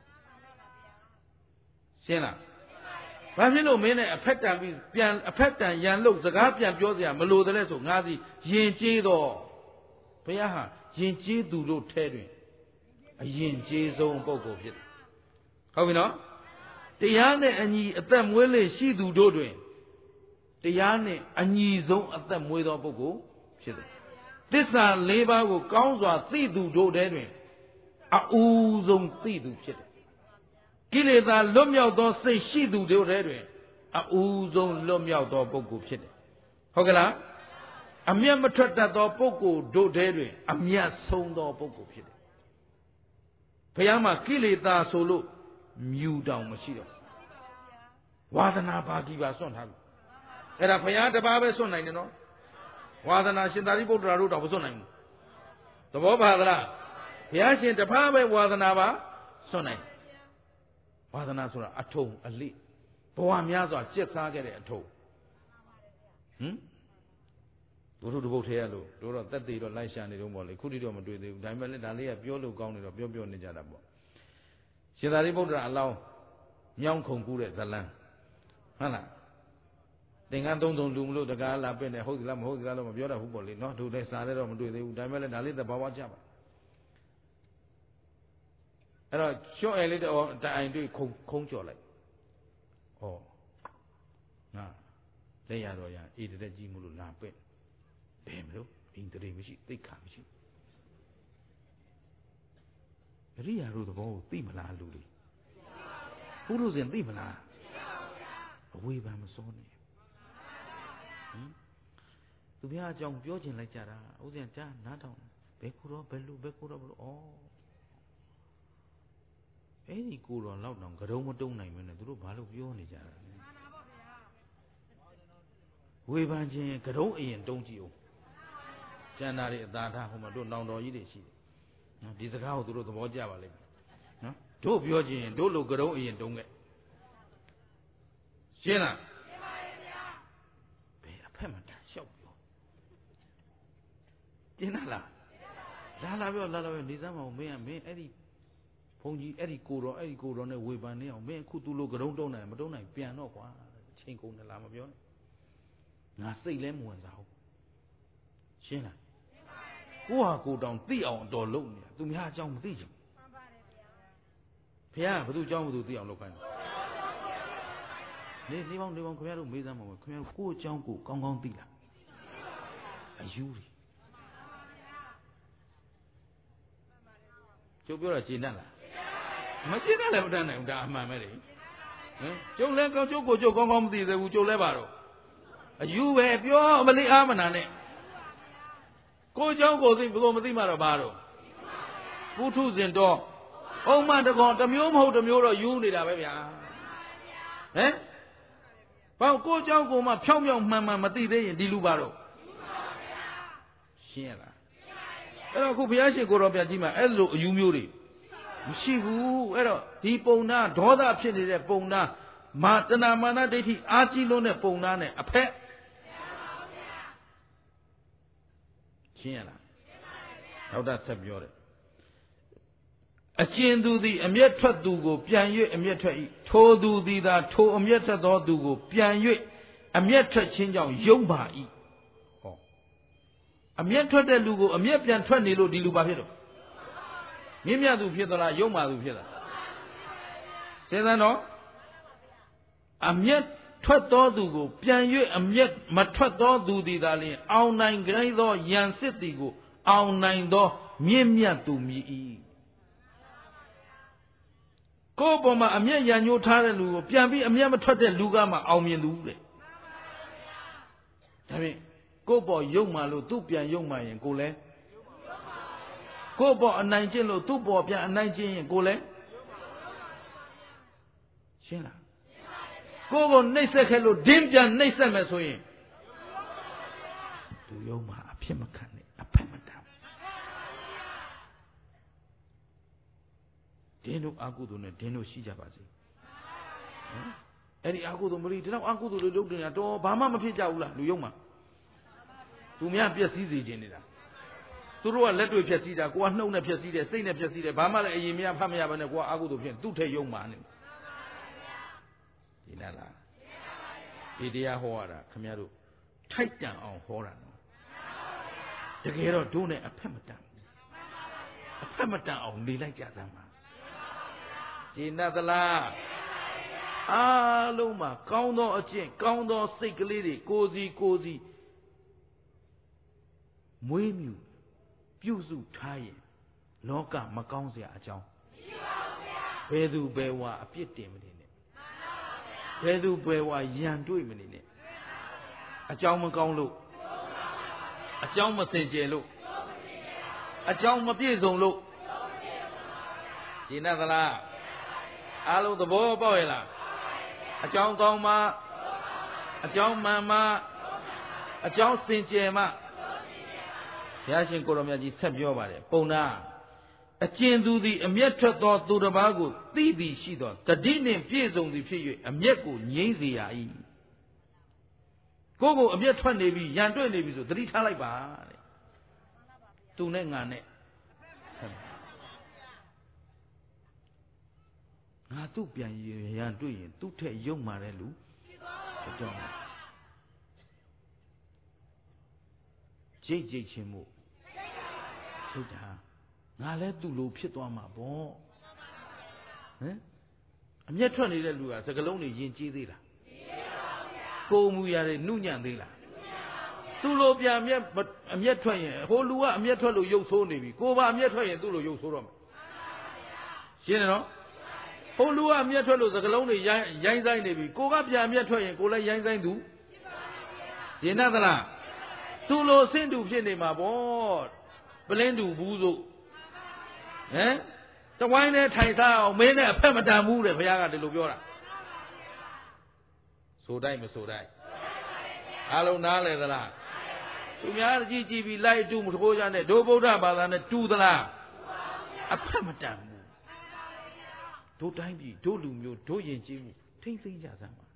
ရှင်းလားဘာဖြစ်လို့မင်းနဲ့အဖက်တန်ပြီးပြန်အဖက်တန်ရန်လို့စကားပြန်ပြောစရာမလိုတယ်လဲဆိုငါစီယဉ်ကျေးတော့ဘုရားဟာယဉ်ကျေးသူတို့ထဲတွင်အရင်ကျေးဆုံးပုဂ္ဂိုလ်ဖြစ်တယ်ဟုတ်ပြီနော်တရားနဲ့အညီအသက်မွေးလေရှိသူတို့တွင်တရားနဲ့အညီဆုံးအသက်မွေးသောပုဂ္ဂိုလ်ဖြစ်တယ်သစ္စာလေးပါးကိုကောင်းစွာသိသူတို့ထဲတွင်အအူဆုံးသိသူဖြစ်တယ်ကိလေသာလွတ်မြောက်သောစိတ်ရှိသူတို့ထဲတွင်အအူဆုံးလွတ်မြောက်သောပုဂ္ဂိုလ်ဖြစ်တယ်ဟုတ်ကလားအမျက်မထွက်တတ်သောပုဂ္ဂိုလ်တို့ထဲတွင်အမျက်ဆုံးသောပုဂ္ဂိုလ်ဖြစ်တယ်ဘုရားမှာကိလေသာဆိုလို့မြူတောင်မရှိတော့ဝါသနာပါဠိပါစွန့်ထားလို့အဲ့ဒါဘုရားတပါးပဲစွန့်နိုင်တယ်နော်ဝါသနာရှင်သာရိပုတ္တရာတို့တော့မစွန့်နိုင်ဘူးသဘောပါသလားဘုရားရှင်တပါးပဲဝါသနာပါစွန့်နိုင်ဝါသနာဆိုတာအထုံအလိဘဝများစွာကျက်စားခဲ့တဲ့အထုံဟမ်တို့တို့တပုတ်ထဲရလို့တို့တော့တက်သေးတော့လိုက်ရှာနေတော့ပေါ့လေခုတိတော့မတွေ့သေးဘူးဒါပေမဲ့လည်းဒါလေးကပြောလို့ကောင်းနေတော့ပြောပြောနေကြတာပေါ့ရှင်သာရိပုတ္တရာအလောင်းမြောင်းခုန်ကူးတဲ့ဇလန်းဟုတ်လားသင်္ကန်းသုံးစုံလူမလို့တကားလာပင့်တယ်ဟုတ်သလားမဟုတ်သလားလို့မပြောတတ်ဘူးပေါ့လေနော်တို့လည်းစားလည်းတော့မတွေ့သေးဘူးဒါပေမဲ့လည်းဒါလေးသဘာဝကျပါအဲ့တော့ရှော့အဲလေးတော့တိုင်တွေ့ခုံခုံးကြော်လိုက်ဩငါလက်ရတော့ရအေးတဲ့ကြီးမလို့လာပင့်ဘယ်မလို့အင်းတရေမရှိသိခါမရှိအရိယာတို့သဘောကိုသိမလားလူတွေဘုရုဇဉ်သိမလားအဝေးပံမစောနေဟင်သူများအကြောင်းပြောချင်လိုက်ကြတာဥစဉ်ကြားနားထောင်ဘယ်ခုတော့ဘယ်လိုဘယ်ခုတော့ဘယ်လိုဩအဲ့ဒီကိုတော်လောက်တောင်ကြုံမတုံးနိုင်မနဲ့သူတို့ဘာလို့ပြောနေကြတာလဲဝေဖန်ခြင်းကြုံအရင်တုံးကြည့်အောင်ကျန်တာတွေအသာထားဟိုမှာတို့နောင်တော်ကြီးတွေရှိတယ်နော်ဒီစကားကိုသူတို့သဘောကျပါလိမ့်မယ်နော်တို့ပြောခြင်းတို့လိုကြုံအရင်တုံးခဲ့ရှင်းလားရှင်းပါရဲ့ဗျာဘယ်အဖက်မှတန်လျှောက်ပြောရှင်းလားလာလာပြောလာလာပြောနေစမ်းမအောင်မင်းကမင်းအဲ့ဒီဘုန်းကြီးအဲ့ဒီကိုတော်အဲ့ဒီကိုတော်နဲ့ဝေဖန်နေအောင်မင်းအခုသူ့လိုကြုံတုံးနိုင်မတုံးနိုင်ပြန်တော့ကွာချင်းကုန်တယ်လားမပြောနဲ့ငါစိတ်လဲမဝင်စားဘူးရှင်းလားကိုဟာကိုတောင်သိအောင်အတော်လုံးနေတာသူများအကြောင်းမသိချင်ဘူးမှန်ပါတယ်ဗျာဘုရားဘယ်သူအကြောင်းဘယ်သူသိအောင်လုပ်ခိုင်းလဲနေနေပေါင်းနေပေါင်းခင်ဗျားတို့မေးစမ်းပါဦးခင်ဗျားတို့ကိုအကြောင်းကိုကောင်းကောင်းသိလားအယူတွေကျုပ်ပြောတာရှင်းတတ်လားမရှင်းတတ်လည်းမတတ်နိုင်ဘူးဒါအမှန်ပဲလေဟင်ကျုပ်လည်းကောင်းကျုပ်ကိုကျုပ်ကောင်းကောင်းမသိသေးဘူးကျုပ်လည်းပါတော့အယူပဲပြောမလေးအားမနာနဲ့ကိုเจ้าကိုသိဘယ်ကိုမသိမှတော့ဘာတော့ပုထုဇဉ်တော့အုံမတကောင်တစ်မျိုးမဟုတ်တစ်မျိုးတော့ယူနေတာပဲဗျာဟမ်ဘောင်ကိုเจ้าကိုမှဖြောင်းဖြောင်းမှန်မှန်မသိသေးရင်ဒီလူပါတော့ရှင်းရလားအဲ့တော့ခုဘုရားရှင်ကိုတော်ပြကြီးမှာအဲ့လိုအယူမျိုးတွေမရှိဘူးအဲ့တော့ဒီပုံနာဒေါသဖြစ်နေတဲ့ပုံနာမာတဏမာနဒိဋ္ဌိအာကြီးလုံးတဲ့ပုံနာနဲ့အဖက်ရှင်းရလားနောက်တာဆက်ပြောတယ်အကျဉ်သူသည်အမျက်ထွက်သူကိုပြန်၍အမျက်ထွက်၏ထိုသူသည်သာထိုအမျက်ထွက်သောသူကိုပြန်၍အမျက်ထွက်ခြင်းကြောင့်ယုံပါ၏ဟောအမျက်ထွက်တဲ့လူကိုအမျက်ပြန်ထွက်နေလို့ဒီလူပါဖြစ်တော့မြင့်မြတ်သူဖြစ်သလားယုံပါသူဖြစ်သလားသိသနော်အမျက်ထွက်သောသူကိုပြန်၍အမျက်မထွက်သောသူသည်သာလျှင်အောင်နိုင်ကြသောယံစစ်သည်ကိုအောင်နိုင်သောမြင့်မြတ်သူမြည်၏ကိုယ်ပေါ်မှာအမျက်ရံညှိုးထားတဲ့လူကိုပြန်ပြီးအမျက်မထွက်တဲ့လူကမှအောင်မြင်သူတဲ့ဒါဖြင့်ကိုယ်ပေါ်ယုံမှလို့သူ့ပြန်ယုံမှရင်ကိုယ်လဲကိုယ်ပေါ်အနိုင်ကျင့်လို့သူ့ပေါ်ပြန်အနိုင်ကျင့်ရင်ကိုယ်လဲရှင်းလားကိုယ်ကိုနှိပ်စက်ခဲ့လို့ဒင်းပြန်နှိပ်စက်မယ်ဆိုရင်သူယုံမှာအဖြစ်မခံနဲ့အဖက်မတမ်းဒင်းတို့အာကုသိုလ်နဲ့ဒင်းတို့ရှိကြပါစေနော်အဲ့ဒီအာကုသိုလ်မရီဒီတော့အာကုသိုလ်တွေလုပ်တင်ရတော့ဘာမှမဖြစ်ကြဘူးလားလူယုံမှာသူများပျက်စီးစေခြင်းနေတာသူတို့ကလက်တွေ့ပျက်စီးတာကိုကနှုတ်နဲ့ပျက်စီးတယ်စိတ်နဲ့ပျက်စီးတယ်ဘာမှလည်းအရင်မရဖတ်မရဘဲနဲ့ကိုကအာကုသိုလ်ဖြစ်သူ့ထက်ယုံမှာနေဒီလားလားဒီတရားဟောရတာခင်ဗျားတို့ထိုက်တန်အောင်ဟောတာနော်တကယ်တော့တို့နဲ့အဖက်မတန်အဖက်မတန်အောင်နေလိုက်ကြစမ်းပါရှင်းသလားအားလုံးမှာကောင်းသောအကျင့်ကောင်းသောစိတ်ကလေးတွေကိုစီကိုစီမွေးမြူပြုစုထားရင်လောကမကောင်းစရာအကြောင်းမရှိပါဘူးဗျာဘယ်သူဘယ်ဝါအပြစ်တင်မနေနဲ့မှန်ပါဗျာဘယ်သူဘယ်ဝါရန်တွေ့မနေနဲ့မှန်ပါဗျာအကြောင်းမကောင်းလို့အကြောင်းမစင်ကြယ်လို့အကြောင်းမပြည့်စုံလို့ရှင်းသလားအားလုံးသဘောပေါက်ရဲ့လားအကြောင်းကောင်းမှအကြောင်းမှန်မှအကြောင်းစင်ကြယ်မှဘုရားရှင်ကိုရောမြတ်ကြီးဆက်ပြောပါတယ်ပုံနာအကျဉ်သူသည်အမျက်ထွက်သောသူတစ်ပါးကိုသိသည်ရှိသောတတိနှင့်ပြည့်စုံသည်ဖြစ်၍အမျက်ကိုငြိမ်းစေရ၏ကိုယ်ကိုအမျက်ထွက်နေပြီရန်တွေ့နေပြီဆိုသတိထားလိုက်ပါတဲ့သူနဲ့ငါနဲ့ငါသူ့ပြန်ရန်တွေ့ရင်သူ့ထက်ယုံမာတဲ့လူအကြောင်းကြိတ်ကြိတ်ချင်းမို့ဟုတ်တာငါလဲသူ့လိုဖြစ်သွားမှာပေါ့ဟမ်အမျက်ထွက်နေတဲ့လူကစကလုံးတွေယဉ်ကျေးသေးလားကိုယ်မူရတယ်နှုညံ့သေးလားသူ့လိုပြန်အမျက်အမျက်ထွက်ရင်ဟိုလူကအမျက်ထွက်လို့ရုပ်ဆိုးနေပြီကိုယ်ပါအမျက်ထွက်ရင်သူ့လိုရုပ်ဆိုးတော့မှာရှင်းတယ်နော်ဟိုလူကအမျက်ထွက်လို့စကလုံးတွေရိုင်းရိုင်းဆိုင်နေပြီကိုကပြန်အမျက်ထွက်ရင်ကိုလည်းရိုင်းဆိုင်သူရှင်းသလားသူ့လိုဆင့်တူဖြစ်နေမှာပေါ့ပလင်းတူဘူးစို့ဟမ်တဝိုင်းနဲ့ထိုင်စားအောင်မင်းနဲ့အဖက်မတန်ဘူးတဲ့ဘုရားကဒီလိုပြောတာဆိုတိုင်းမဆိုတိုင်းအားလုံးနားလည်သလားသူများကြည့်ကြည့်ပြီးလိုက်တူမထိုးကြနဲ့ဒို့ဗုဒ္ဓဘာသာနဲ့တူသလားအဖက်မတန်ဘူးတို့တိုင်းပြည်တို့လူမျိုးတို့ယဉ်ကျေးမှုထိမ့်သိမ်းကြစမ်းပါ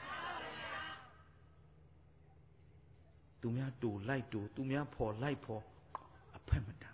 သူများတူလိုက်တူသူများဖော်လိုက်ဖော်အဖက်မတန်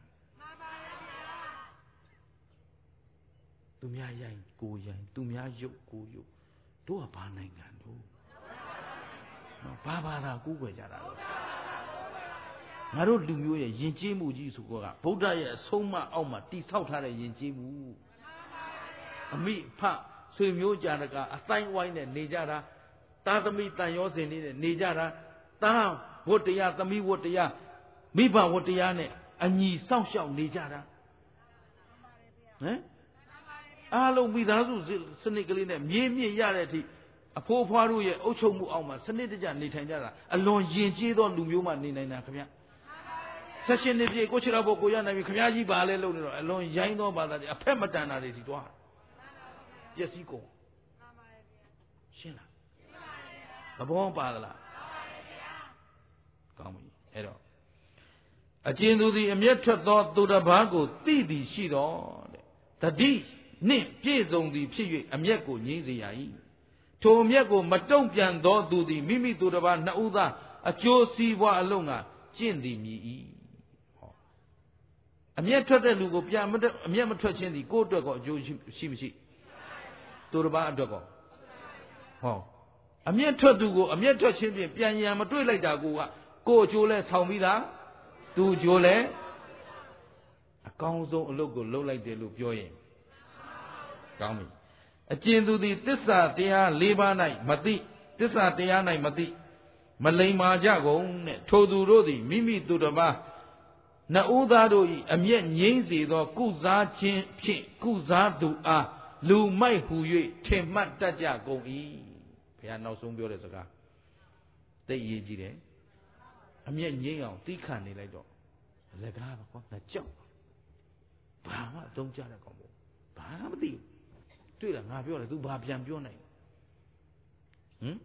သူများရိုင်းကိုရိုင်းသူများရုပ်ကိုရုပ်တို့ကဘာနိုင်ငံတို့ဘာဘာသာကိုးကွယ်ကြတာလဲငါတို့လူမျိုးရဲ့ယဉ်ကျေးမှုကြီးဆိုတော့ကဗုဒ္ဓရဲ့အဆုံးအမအောက်မှာတိဆောက်ထားတဲ့ယဉ်ကျေးမှုအမိဖဆွေမျိုးကြတကအတိုင်းဝိုင်းနဲ့နေကြတာသာသမီတန်ရောစင်နေတဲ့နေကြတာသားဝတ္တရားသမီးဝတ္တရားမိဘဝတ္တရားနဲ့အညီစောင့်ရှောက်နေကြတာဟမ်အားလုံးမိသားစုစနစ်ကလေးနဲ့မြေမြင့်ရတဲ့အထိအဖိုးဖွားတို့ရဲ့အုပ်ချုပ်မှုအောက်မှာစနစ်တကျနေထိုင်ကြတာအလွန်ယဉ်ကျေးသောလူမျိုးမှနေနိုင်တာခင်ဗျဆက်ရှင်နေပြေကိုချစ်တော်ဘုကိုရနိုင်ပြီခင်ဗျားကြီးပါလဲလို့နေတော့အလွန်ရိုင်းသောဘာသာတွေအဖက်မတန်တာတွေစီသွားပျက်စီးကုန်ရှင်းလားသဘောပါသလားကောင်းပြီအဲ့တော့အကျဉ်သူသည်အမျက်ထွက်သောသူတစ်ပါးကိုသိသည်ရှိတော်တဲ့တတိနှင့်ပြည့်စုံသည်ဖြစ်၍အမျက်ကိုငြိမ်းစေရ၏ထိုအမျက်ကိုမတုံ့ပြန်သောသူသည်မိမိသူတစ်ပါးနှစ်ဦးသားအကျိုးစီးပွားအလုံးကကျင့်သည်မြည်၏ဟောအမျက်ထွက်တဲ့လူကိုပြန်အမျက်မထွက်ခြင်းသည်ကိုယ့်အတွက်ကောအကျိုးရှိမရှိသူတစ်ပါးအတွက်ကောဟောအမျက်ထွက်သူကိုအမျက်ထွက်ခြင်းဖြင့်ပြန်ရန်မတွေ့လိုက်တာကိုကကိုယ်အကျိုးလဲဆောင်ပြီးသားသူအကျိုးလဲအကောင်းဆုံးအလုပ်ကိုလုပ်လိုက်တယ်လို့ပြောရင်ကောင်းပြီအကျဉ်သူသည်သစ္စာတရား၄ပါး၌မသိသစ္စာတရား၌မသိမလိမ္မာကြကုန်တဲ့ထိုသူတို့သည်မိမိသူတစ်ပါးနှစ်ဦးသားတို့၏အမျက်ငြိမ်းစေသောကုစားခြင်းဖြင့်ကုစားသူအားလူမိုက်ဟူ၍ထင်မှတ်တတ်ကြကုန်၏ဘုရားနောက်ဆုံးပြောတဲ့စကားသိအရေးကြီးတယ်အမျက်ငြိမ်းအောင်တီးခတ်နေလိုက်တော့လက်ကားပါကွာငါကြောက်ဘာမှအသုံးချတဲ့ကောင်မို့ဘာမှမသိဘူးတွေ့လားငါပြောတယ် तू ဘာပြန်ပြောနိုင်ဟမ်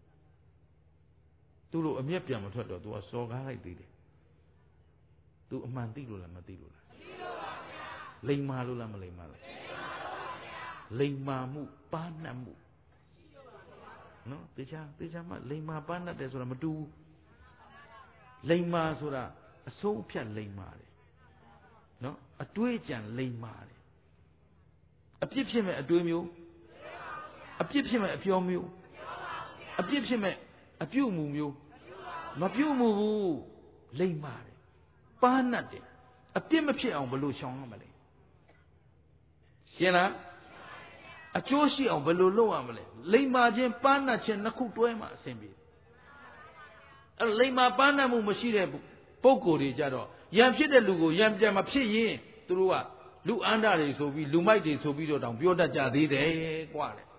သူ့လိုအမျက်ပြန်မထွက်တော့ तू ကစော်ကားလိုက်သေးတယ် तू အမှန်သိလို့လားမသိလို့လားသိလို့ပါဗျာလိမ္မာလို့လားမလိမ္မာလားလိမ္မာမှုပါးနှံ့မှုနော်တေချာတေချာမှလိမ္မာပါးနှံ့တယ်ဆိုတာမတူဘူးလိမ္မာဆိုတာအဆုံးအဖြတ်လိမ္မာတယ်နော်အတွေးကြံလိမ္မာတယ်အပြစ်ဖြစ်မဲ့အတွေးမျိုးအပြစ်ဖြစ်မဲ့အပြောမျိုးအပြစ်ဖြစ်မဲ့အပြုတ်မှုမျိုးမပြုတ်မှုဘူးလိမ္မာတယ်ပါးနှံ့တယ်အပြစ်မဖြစ်အောင်ဘယ်လိုရှောင်ရမလဲရှင်းလားအကျိုးရှိအောင်ဘယ်လိုလုပ်ရမလဲလိမ္မာခြင်းပါးနှံ့ခြင်းနှစ်ခုတွဲမှအဆင်ပြေအဲ့လိမ္မာပါးနှံ့မှုမရှိတဲ့ပုဂ္ဂိုလ်တွေကြတော့ရံဖြစ်တဲ့လူကိုရံပြန်မဖြစ်ရင်သူတို့ကလူအန္တတွေဆိုပြီးလူမိုက်တွေဆိုပြီးတော့တောင်ပြောတတ်ကြသေးတယ်กว่าလေ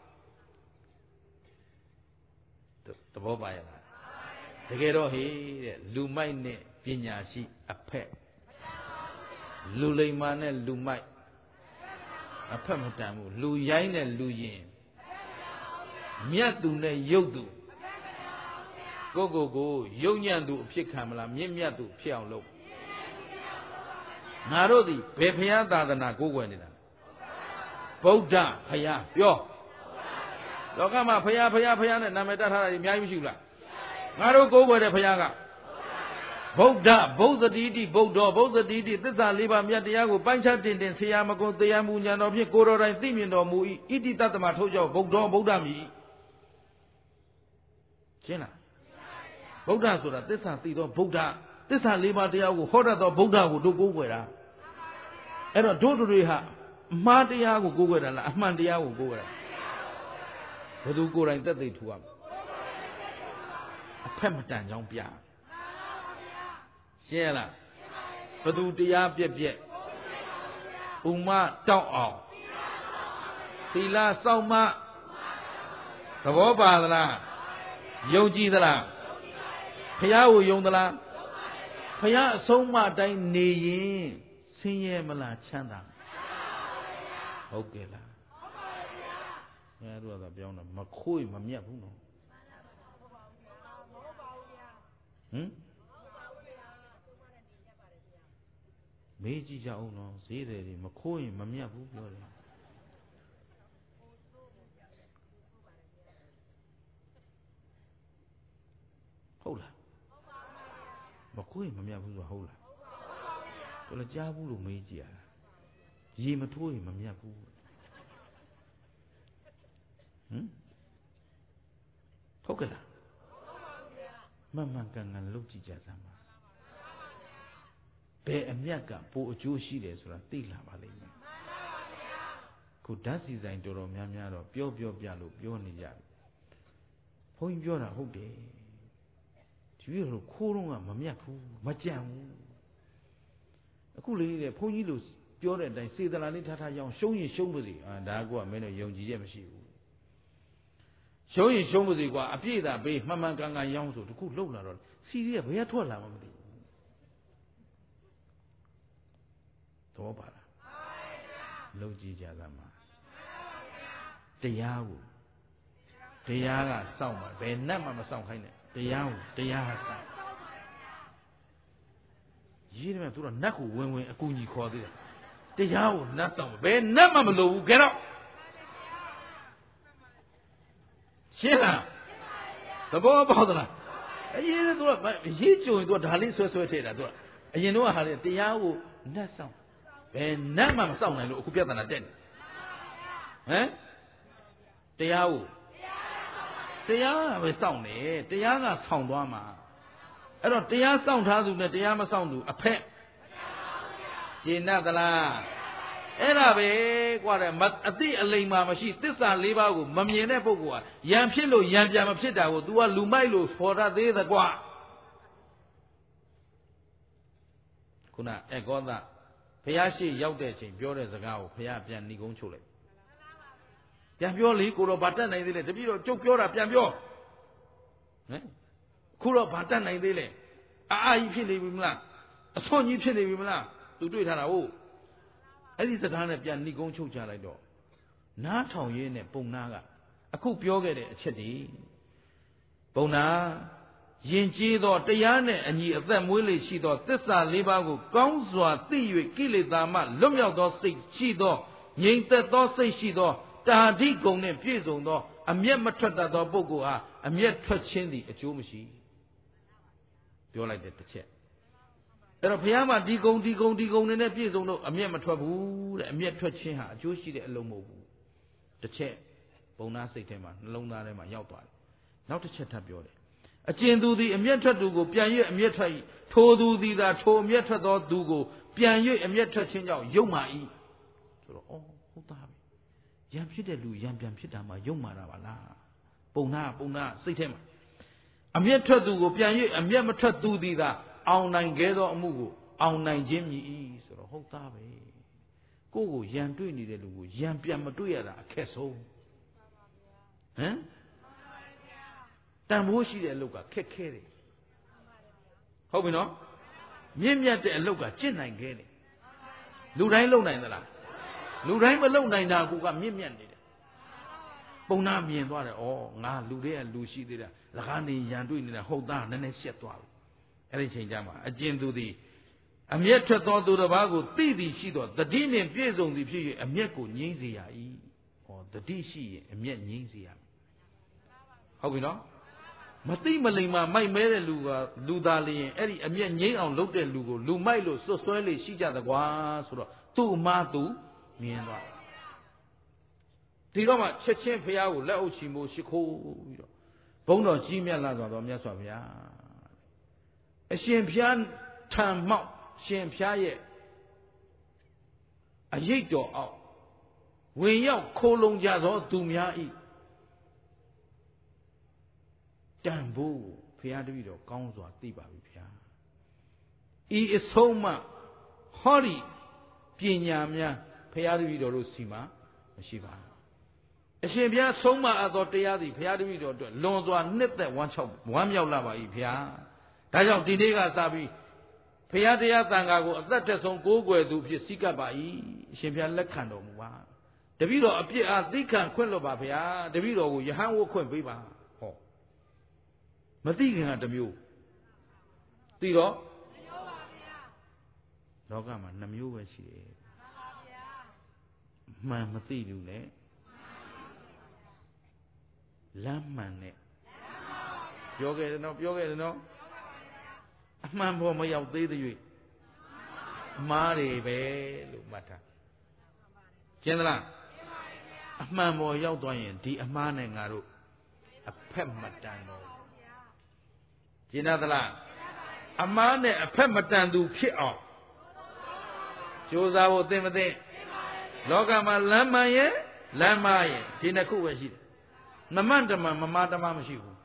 သဘောပါရဲ့လားတကယ်တော့ဟေးတဲ့လူမိုက်နဲ့ပညာရှိအဖက်လူလိမ္မာနဲ့လူမိုက်အဖက်မတန်ဘူးလူရိုင်းနဲ့လူရင်မြတ်သူနဲ့ရုပ်သူကိုကိုကိုယုံညံ့သူအဖြစ်ခံမလားမြင့်မြတ်သူဖြစ်အောင်လုပ်ငါတို့သည်ဘယ်ဘုရားသာသနာကိုးကွယ်နေတာဗုဒ္ဓဘုရားပြောလောကမှာဘုရားဘုရားဘုရားနဲ့နာမည်တတ်ထားတာအများကြီးမရှိဘူးလားငါတို့ကိုးကွယ်တဲ့ဘုရားကဗုဒ္ဓဗုဒ္ဓတိတိဗုဒ္ဓဗုဒ္ဓတိတိသစ္စာလေးပါးမြတ်တရားကိုပိုင်းခြားတင်တင်ဆရာမကုံတရားမူညာတော်ဖြင့်ကိုတော်တိုင်သိမြင်တော်မူ၏ဣတိတတ္တမထုတ်ကြောဗုဒ္ဓဗုဒ္ဓမည်ရှင်းလားဗုဒ္ဓဆိုတာသစ္စာသိသောဗုဒ္ဓသစ္စာလေးပါးတရားကိုဟောတတ်သောဗုဒ္ဓကိုတို့ကိုးကွယ်တာအဲ့တော့တို့တွေဟာအမှားတရားကိုကိုးကွယ်တာလားအမှန်တရားကိုကိုးကွယ်တာဘယ်သူကိုယ်တိုင်သက်သေထူရမလဲအဖက်မတန်ကြောင်းပြရှင်းရလားဘယ်သူတရားပြက်ပြက်ဥမတောက်အောင်သီလစောင့်မသဘောပါသလားယုံကြည်သလားဘုရားကိုယုံသလားဘုရားအဆုံးအမအတိုင်းနေရင်ဆင်းရဲမလားချမ်းသာဟုတ်ကဲ့လားငါတို့ကပြောင်းတာမခွေးမမြတ်ဘူးနော်ဟမ်မေးကြည့်ကြအောင်နော်ဈေးတယ်တွေမခိုးရင်မမြတ်ဘူးပြောတယ်ဟုတ်လားမခိုးရင်မမြတ်ဘူးဆိုဟုတ်လားကိုလည်းကြားဘူးလို့မေးကြည့်ရတာရေမထိုးရင်မမြတ်ဘူးဟမ်ဟုတ်ကဲ့လားမှန်မှန်ကန်ကန်လုပ်ကြည့်ကြစမ်းပါဘယ်အမြတ်ကပိုအကျိုးရှိတယ်ဆိုတာသိလာပါလိမ့်မယ်ခုဓာတ်စီဆိုင်တော်တော်များများတော့ပြောပြောပြလို့ပြောနေကြတယ်ဘုန်းကြီးပြောတာဟုတ်တယ်ဒီလိုလိုခိုးတော့ကမမြတ်ဘူးမကြံဘူးအခုလေးတဲ့ဘုန်းကြီးလို့ပြောတဲ့အတိုင်းစေတနာလေးထားထားရအောင်ရှုံးရင်ရှုံးပါစေအာဒါကမင်းတို့ယုံကြည်ချက်မရှိဘူးရှုံးရင်ရှုံးပါစေကွာအပြည့်သာပေးမှန်မှန်ကန်ကန်ရောင်းဆိုတခုလှုပ်လာတော့စီရီကဘယ်ကထွက်လာမှမသိဘူးတော့ပါလားလှုပ်ကြည့်ကြသမှာတရားကိုတရားကစောင့်ပါဘယ်နဲ့မှမစောင့်ခိုင်းနဲ့တရားကိုတရားကစောင့်ရေးတယ်သူကနတ်ကိုဝင်ဝင်အကူကြီးခေါ်သေးတယ်တရားကိုနတ်စောင့်ဘယ်နဲ့မှမလိုဘူးကြတော့ရှင်းလားသဘောပေါက်သလားအရင်ကသူကရေးကြုံရင်သူကဒါလေးဆွဲဆွဲထည့်တာသူကအရင်တော့ဟာလေတရားကိုနတ်စောင့်ဘယ်နတ်မှမစောင့်နိုင်လို့အခုပြဿနာတက်နေဟမ်တရားကိုတရားကပဲစောင့်နေတရားကဆောင်သွားမှာအဲ့တော့တရားစောင့်ထားသူနဲ့တရားမစောင့်သူအဖက်ရှင်းသလားအဲ့ဒါပဲကွာတဲ့အတိအလိမ်မှမရှိသစ္စာလေးပါးကိုမမြင်တဲ့ပုဂ္ဂိုလ်ကယံဖြစ်လို့ယံပြန်မဖြစ်တာကို तू ကလူမိုက်လို့ဖော်တတ်သေးသကွာခုနအကောသဘုရားရှိရောက်တဲ့အချိန်ပြောတဲ့စကားကိုဘုရားပြန်ဏိကုံးချုပ်လိုက်ပြန်ပြောလေကိုတော့ဗာတက်နိုင်သေးလဲတပည့်တော်ကျုပ်ပြောတာပြန်ပြောဟမ်ခုတော့ဗာတက်နိုင်သေးလဲအာအာကြီးဖြစ်နေပြီမလားအဆွန်ကြီးဖြစ်နေပြီမလား तू တွေ့ထားတာဟုတ်အဲ့ဒီစကားနဲ့ပြန်ဏိကုံးချုပ်ချလိုက်တော့နားထောင်ရင်းနဲ့ပုံနာကအခုပြောခဲ့တဲ့အချက်ဒီပုံနာယဉ်ကျေးသောတရားနဲ့အညီအသက်မွေးလေရှိသောသစ္စာလေးပါးကိုကောင်းစွာသိ၍ကိလေသာမှလွတ်မြောက်သောစိတ်ရှိသောငြိမ်သက်သောစိတ်ရှိသောတာဓိဂုံနဲ့ပြည့်စုံသောအမျက်မထွက်တတ်သောပုဂ္ဂိုလ်ဟာအမျက်ထွက်ခြင်းသည်အကျိုးမရှိပြောလိုက်တဲ့တစ်ချက်အဲ့တော့ဘုရားမှာဒီဂုံဒီဂုံဒီဂုံနဲ့ပြည့်စုံတော့အမျက်မထွက်ဘူးတဲ့အမျက်ထွက်ခြင်းဟာအကျိုးရှိတဲ့အလုံးမဟုတ်ဘူးတစ်ချက်ပုံနာစိတ်ထဲမှာနှလုံးသားထဲမှာရောက်သွားတယ်နောက်တစ်ချက်ထပ်ပြောတယ်အကျဉ်သူသည်အမျက်ထွက်သူကိုပြန်၍အမျက်ထွက်၏ထိုသူသည်သာထိုအမျက်ထွက်သောသူကိုပြန်၍အမျက်ထွက်ခြင်းကြောင့်ယုံမာ၏ဆိုတော့အော်ဟုတ်သားပဲရံဖြစ်တဲ့လူရံပြန်ဖြစ်တာမှယုံမာတာပါလားပုံနာပုံနာစိတ်ထဲမှာအမျက်ထွက်သူကိုပြန်၍အမျက်မထွက်သူသည်သာအောင်နိုင်ခဲ့သောအမှုကိုအောင်နိုင်ခြင်းမြည်၏ဆိုတော့ဟုတ်သားပဲကိုယ့်ကိုရံတွေ့နေတဲ့လူကိုရံပြန်မတွေ့ရတာအခက်ဆုံးဟမ်တန်ဖိုးရှိတဲ့အလုပ်ကခက်ခဲတယ်ဟုတ်ပြီနော်မြင့်မြတ်တဲ့အလုပ်ကကျင့်နိုင်ခဲ့တယ်လူတိုင်းလုပ်နိုင်သလားလူတိုင်းမလုပ်နိုင်တာကူကမြင့်မြတ်နေတယ်ပုံနာမြင်သွားတယ်ဩငါလူတွေကလူရှိသေးတာလကားနေရန်တွေ့နေတာဟုတ်သားနည်းနည်းရှက်သွားပြီအဲ့ဒီချိန်ကျမှအကျဉ်သူသည်အမျက်ထွက်သောသူတစ်ပါးကိုသိသည်ရှိသောတတိနှင့်ပြည့်စုံသည်ဖြစ်၍အမျက်ကိုငြိမ်းစေရ၏ဩတတိရှိရင်အမျက်ငြိမ်းစေရဟုတ်ပြီနော်မသိမလိမ္မာမိုက်မဲတဲ့လူကလူသားလျင်အဲ့ဒီအမျက်ငြိမ်းအောင်လုပ်တဲ့လူကိုလူမိုက်လို့စွတ်စွဲလေရှိကြသကွာဆိုတော့သူ့အမှားသူမြင်သွားဒီတော့မှချက်ချင်းဖះကိုလက်အုပ်ချီမိုးရှိခိုးပြီးတော့ဘုန်းတော်ကြီးမြတ်လာစွာသောမြတ်စွာဘုရားအရှင်ဘုရားထံမောက်ရှင်ဘုရားရဲ့အရေးတော်အောက်ဝင်ရောက်ခိုးလုံကြသောသူများဤတန်ဖို့ဘုရားတပည့်တော်ကောင်းစွာသိပါပြီဘုရားဤအဆုံးမှဟောဒီပညာများဘုရားတပည့်တော်တို့စီမှာမရှိပါဘူးအရှင်ဘုရားဆုံးမအပ်သောတရားသည်ဘုရားတပည့်တော်အတွက်လွန်စွာနှစ်သက်ဝမ်းချောက်ဝမ်းမြောက်လာပါ၏ဘုရားဒါကြောင့်ဒီနေ့ကစပြီးဘုရားတရားသံဃာကိုအသက်ထက်ဆုံးကိုးကွယ်သူဖြစ်စည်းကပ်ပါ၏အရှင်ဘုရားလက်ခံတော်မူပါတပည့်တော်အပြစ်အားသိခံခွင့်လွတ်ပါဘုရားတပည့်တော်ကိုယဟန်ဝတ်ခွင့်ပေးပါဟောမသိခင်ကတစ်မျိုးသိတော့လောကမှာနှစ်မျိုးပဲရှိတယ်မှန်မသိဘူးနဲ့လမ်းမှန်နဲ့ပြောခဲ့တယ်နော်ပြောခဲ့တယ်နော်အမှန်ပေါ်မရောက်သေးသေး၍အမှားတွေပဲလို့မှတ်ထားကျင်းသလားအမှန်ပေါ်ရောက်သွားရင်ဒီအမှားနဲ့ငါတို့အဖက်မတန်တော့ကျင်းသလားအမှားနဲ့အဖက်မတန်သူဖြစ်အောင်ကြိုးစားဖို့သင်မသိလောကမှာလမ်းမှန်ရဲ့လမ်းမှားရဲ့ဒီနှစ်ခုပဲရှိတယ်မမှန်တမှန်မမှားတမှန်မရှိဘူး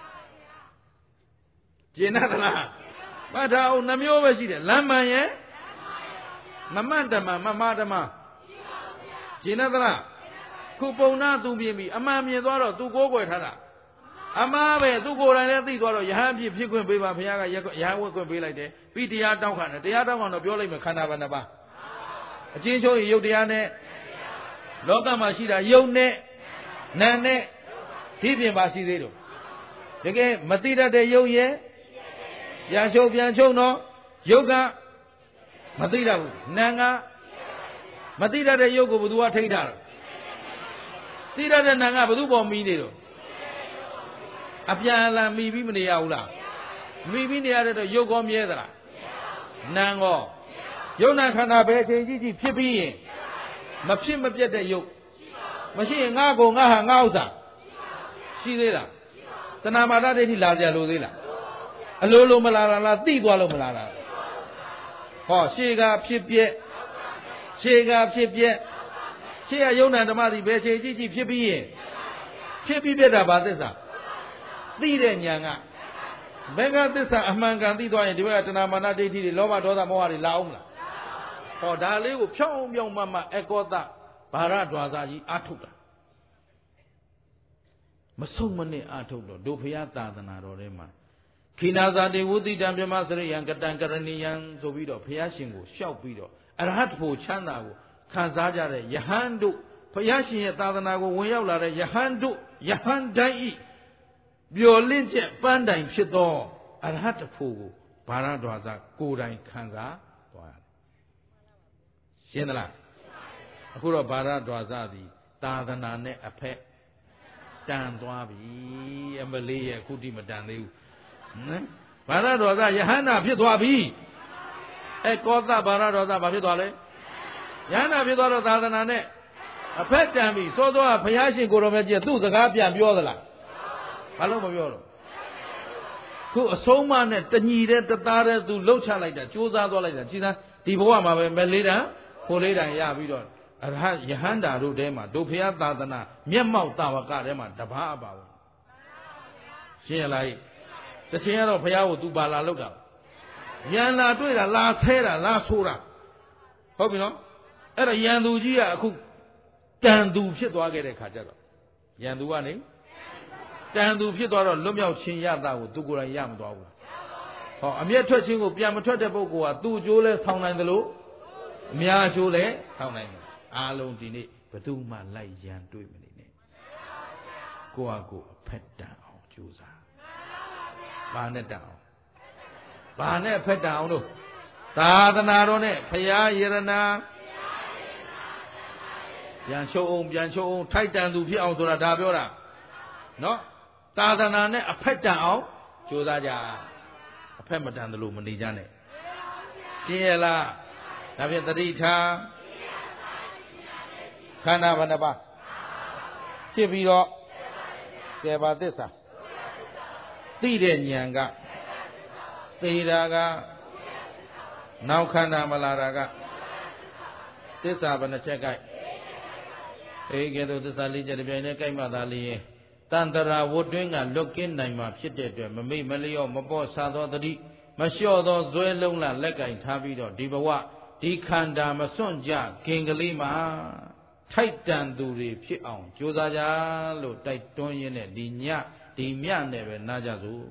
ကျင်းသလားမှတ်ထားအောင်နှမျိုးပဲရှိတယ်လမ်းမှန်ရဲ့မမှန်တမှန်မမှားတမှန်ကျင်းသလားခုပုံနာသူမြင်ပြီအမှန်မြင်သွားတော့သူကိုးကွယ်ထားတာအမှားပဲသူကိုယ်တိုင်လည်းသိသွားတော့ယဟန်ဖြစ်ဖြစ်ခွင့်ပေးပါဘုရားကယဟန်ဝတ်ခွင့်ပေးလိုက်တယ်ပြီးတရားတောင်းခံတယ်တရားတောင်းခံတော့ပြောလိုက်မယ်ခန္ဓာဘယ်နှပါအချင်းချင်းရုပ်တရားနဲ့လောကမှာရှိတာယုံနဲ့နာနဲ့ဒီပြင်ပါရှိသေးတော့တကယ်မသိတတ်တဲ့ယုံရဲ့ပြန်ချုပ်ပြန်ချုပ်တော့ယုတ်ကမသိတတ်ဘူးနာကမသိတတ်တဲ့ယုတ်ကိုဘယ်သူကထိန်းထားတော့သိတတ်တဲ့နာကဘယ်သူပေါ်မီးနေတော့အပြန်အလှန်မိပြီးမနေရဘူးလားမိပြီးနေရတဲ့တော့ယုတ်ကောမြဲသလားနာကောယုတ်နာခန္ဓာပဲအချိန်ကြီးကြီးဖြစ်ပြီးရင်မဖြစ်မပြတ်တဲ့ယုတ်မရှိရင်ငါကိုငါဟာငါဥစ္စာရှိသေးလားတဏမာတဒိဋ္ဌိလာကြလို့သေးလားအလိုလိုမလာတာလားသိသွားလို့မလာတာဟောရှေးကဖြစ်ပြက်ရှေးကဖြစ်ပြက်ရှေးကယုံနာဓမ္မတိပဲအချိန်ကြီးကြီးဖြစ်ပြီးရင်ဖြစ်ပြီးပြက်တာဘာသစ္စာသိတဲ့ဉာဏ်ကဘယ်ကသစ္စာအမှန်ကန်သိသွားရင်ဒီဘက်ကတဏမာနဒိဋ္ဌိတွေလောဘဒေါသမောဟတွေလာအောင်မလားဟောဒါလေးကိုဖြောင်းဖြောင်းမှမှအကောသဘာရဒွါစာကြီးအာထုတ်တာမဆုံးမနစ်အာထုတ်တော့ဒုဖယသာသနာတော်ထဲမှာခိနာဇာတိဝုတိတံမြမစရိယံကတံကရဏီယံဆိုပြီးတော့ဘုရားရှင်ကိုလျှောက်ပြီးတော့အရဟတ်ဖို့ချမ်းသာကိုခံစားကြတဲ့ယဟန်တို့ဘုရားရှင်ရဲ့သာသနာကိုဝင်ရောက်လာတဲ့ယဟန်တို့ယဟန်တိုင်းဤပျော်လင့်ချက်ပန်းတိုင်ဖြစ်သောအရဟတ်ဖို့ကိုဘာရဒွါစာကိုယ်တိုင်ခံစားသွားရတယ်ရှင်းသလားအခုတော့ဘာရဒွါစာသည် Tadana ne a pet Dan Dwabi a Malay Kutima Dan Baradoza Yahana Pitwabi a Kota Baradoza Babidole Yana Vidoro Tadana ne a pet Dami, so do a Payashi Goromedia, do the Gapian Biola. Hello, Biolo. To a Soma net, the needed the Tara to Locha like that, Josa like that, China, Tiboama, Melida, Poleda, Yavidon. Yahanda Rudema, Dopia Tadana, Miamau Tawakadema, Tababa. She like the Sierra of Payao to Balaloga. Yana do it a last head, a last hura. Hope you know? At a Yandugia cook. Tandu fit to get a Kajara. Yanduani? Tandu fit or Lumia Chinyada would do good and yam dog. Oh, I'm yet touching of Yamato Bogo, two Jule, Town and the Loo. Mia Jule, Town and Alone Dini, but do my light yan do it. Go a go, pet down, Jusa. Barnet down. Barnet pet down. Tadanarone, Paya Yerana. Yan show, yan show, tight down to Pia to la Dabiora. No? Tadana, a pet down, Jodaja, a pemberton the Lumani Jane. Siela, Naviatarita, Kanavanaba, Chiviro, Devadesa, Tiden Yanga, Tidaga, now Kana Malaraga, this Abana Chekai. Get to the Salija Kamadali. Tandara would doing a look in Naima Pitet, Mami Malio, Mabo Sado, the Masho, Zoeluna, Lega in Tabido, Dibawa, Dikanda, Masonja, Kingalima, tight down do the Pion, Jodaja, Lo, tight Tonian, Dinya, Dimia never Najazu.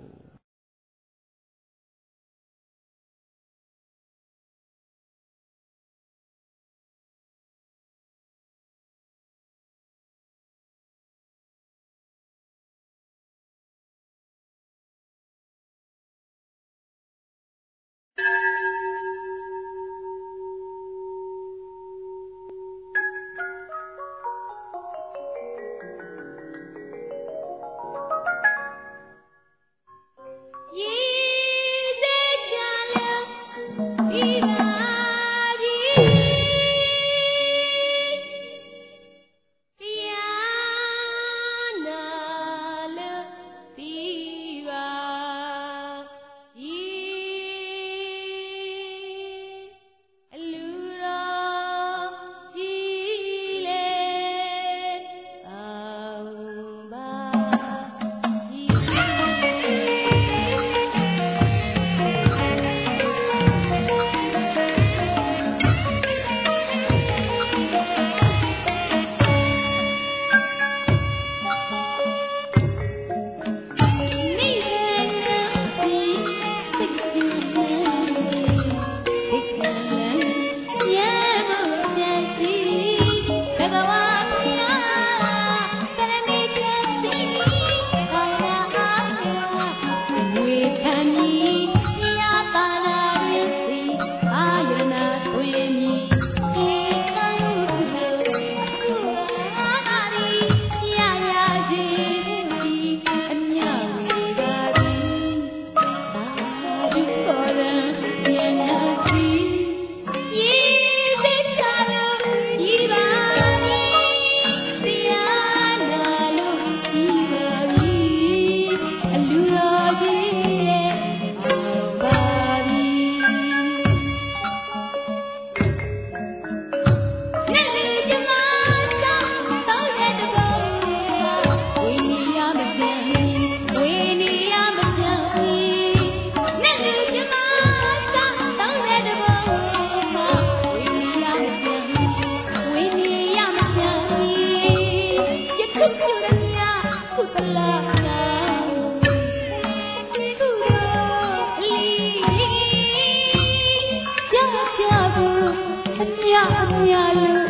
Yeah, yeah, yeah.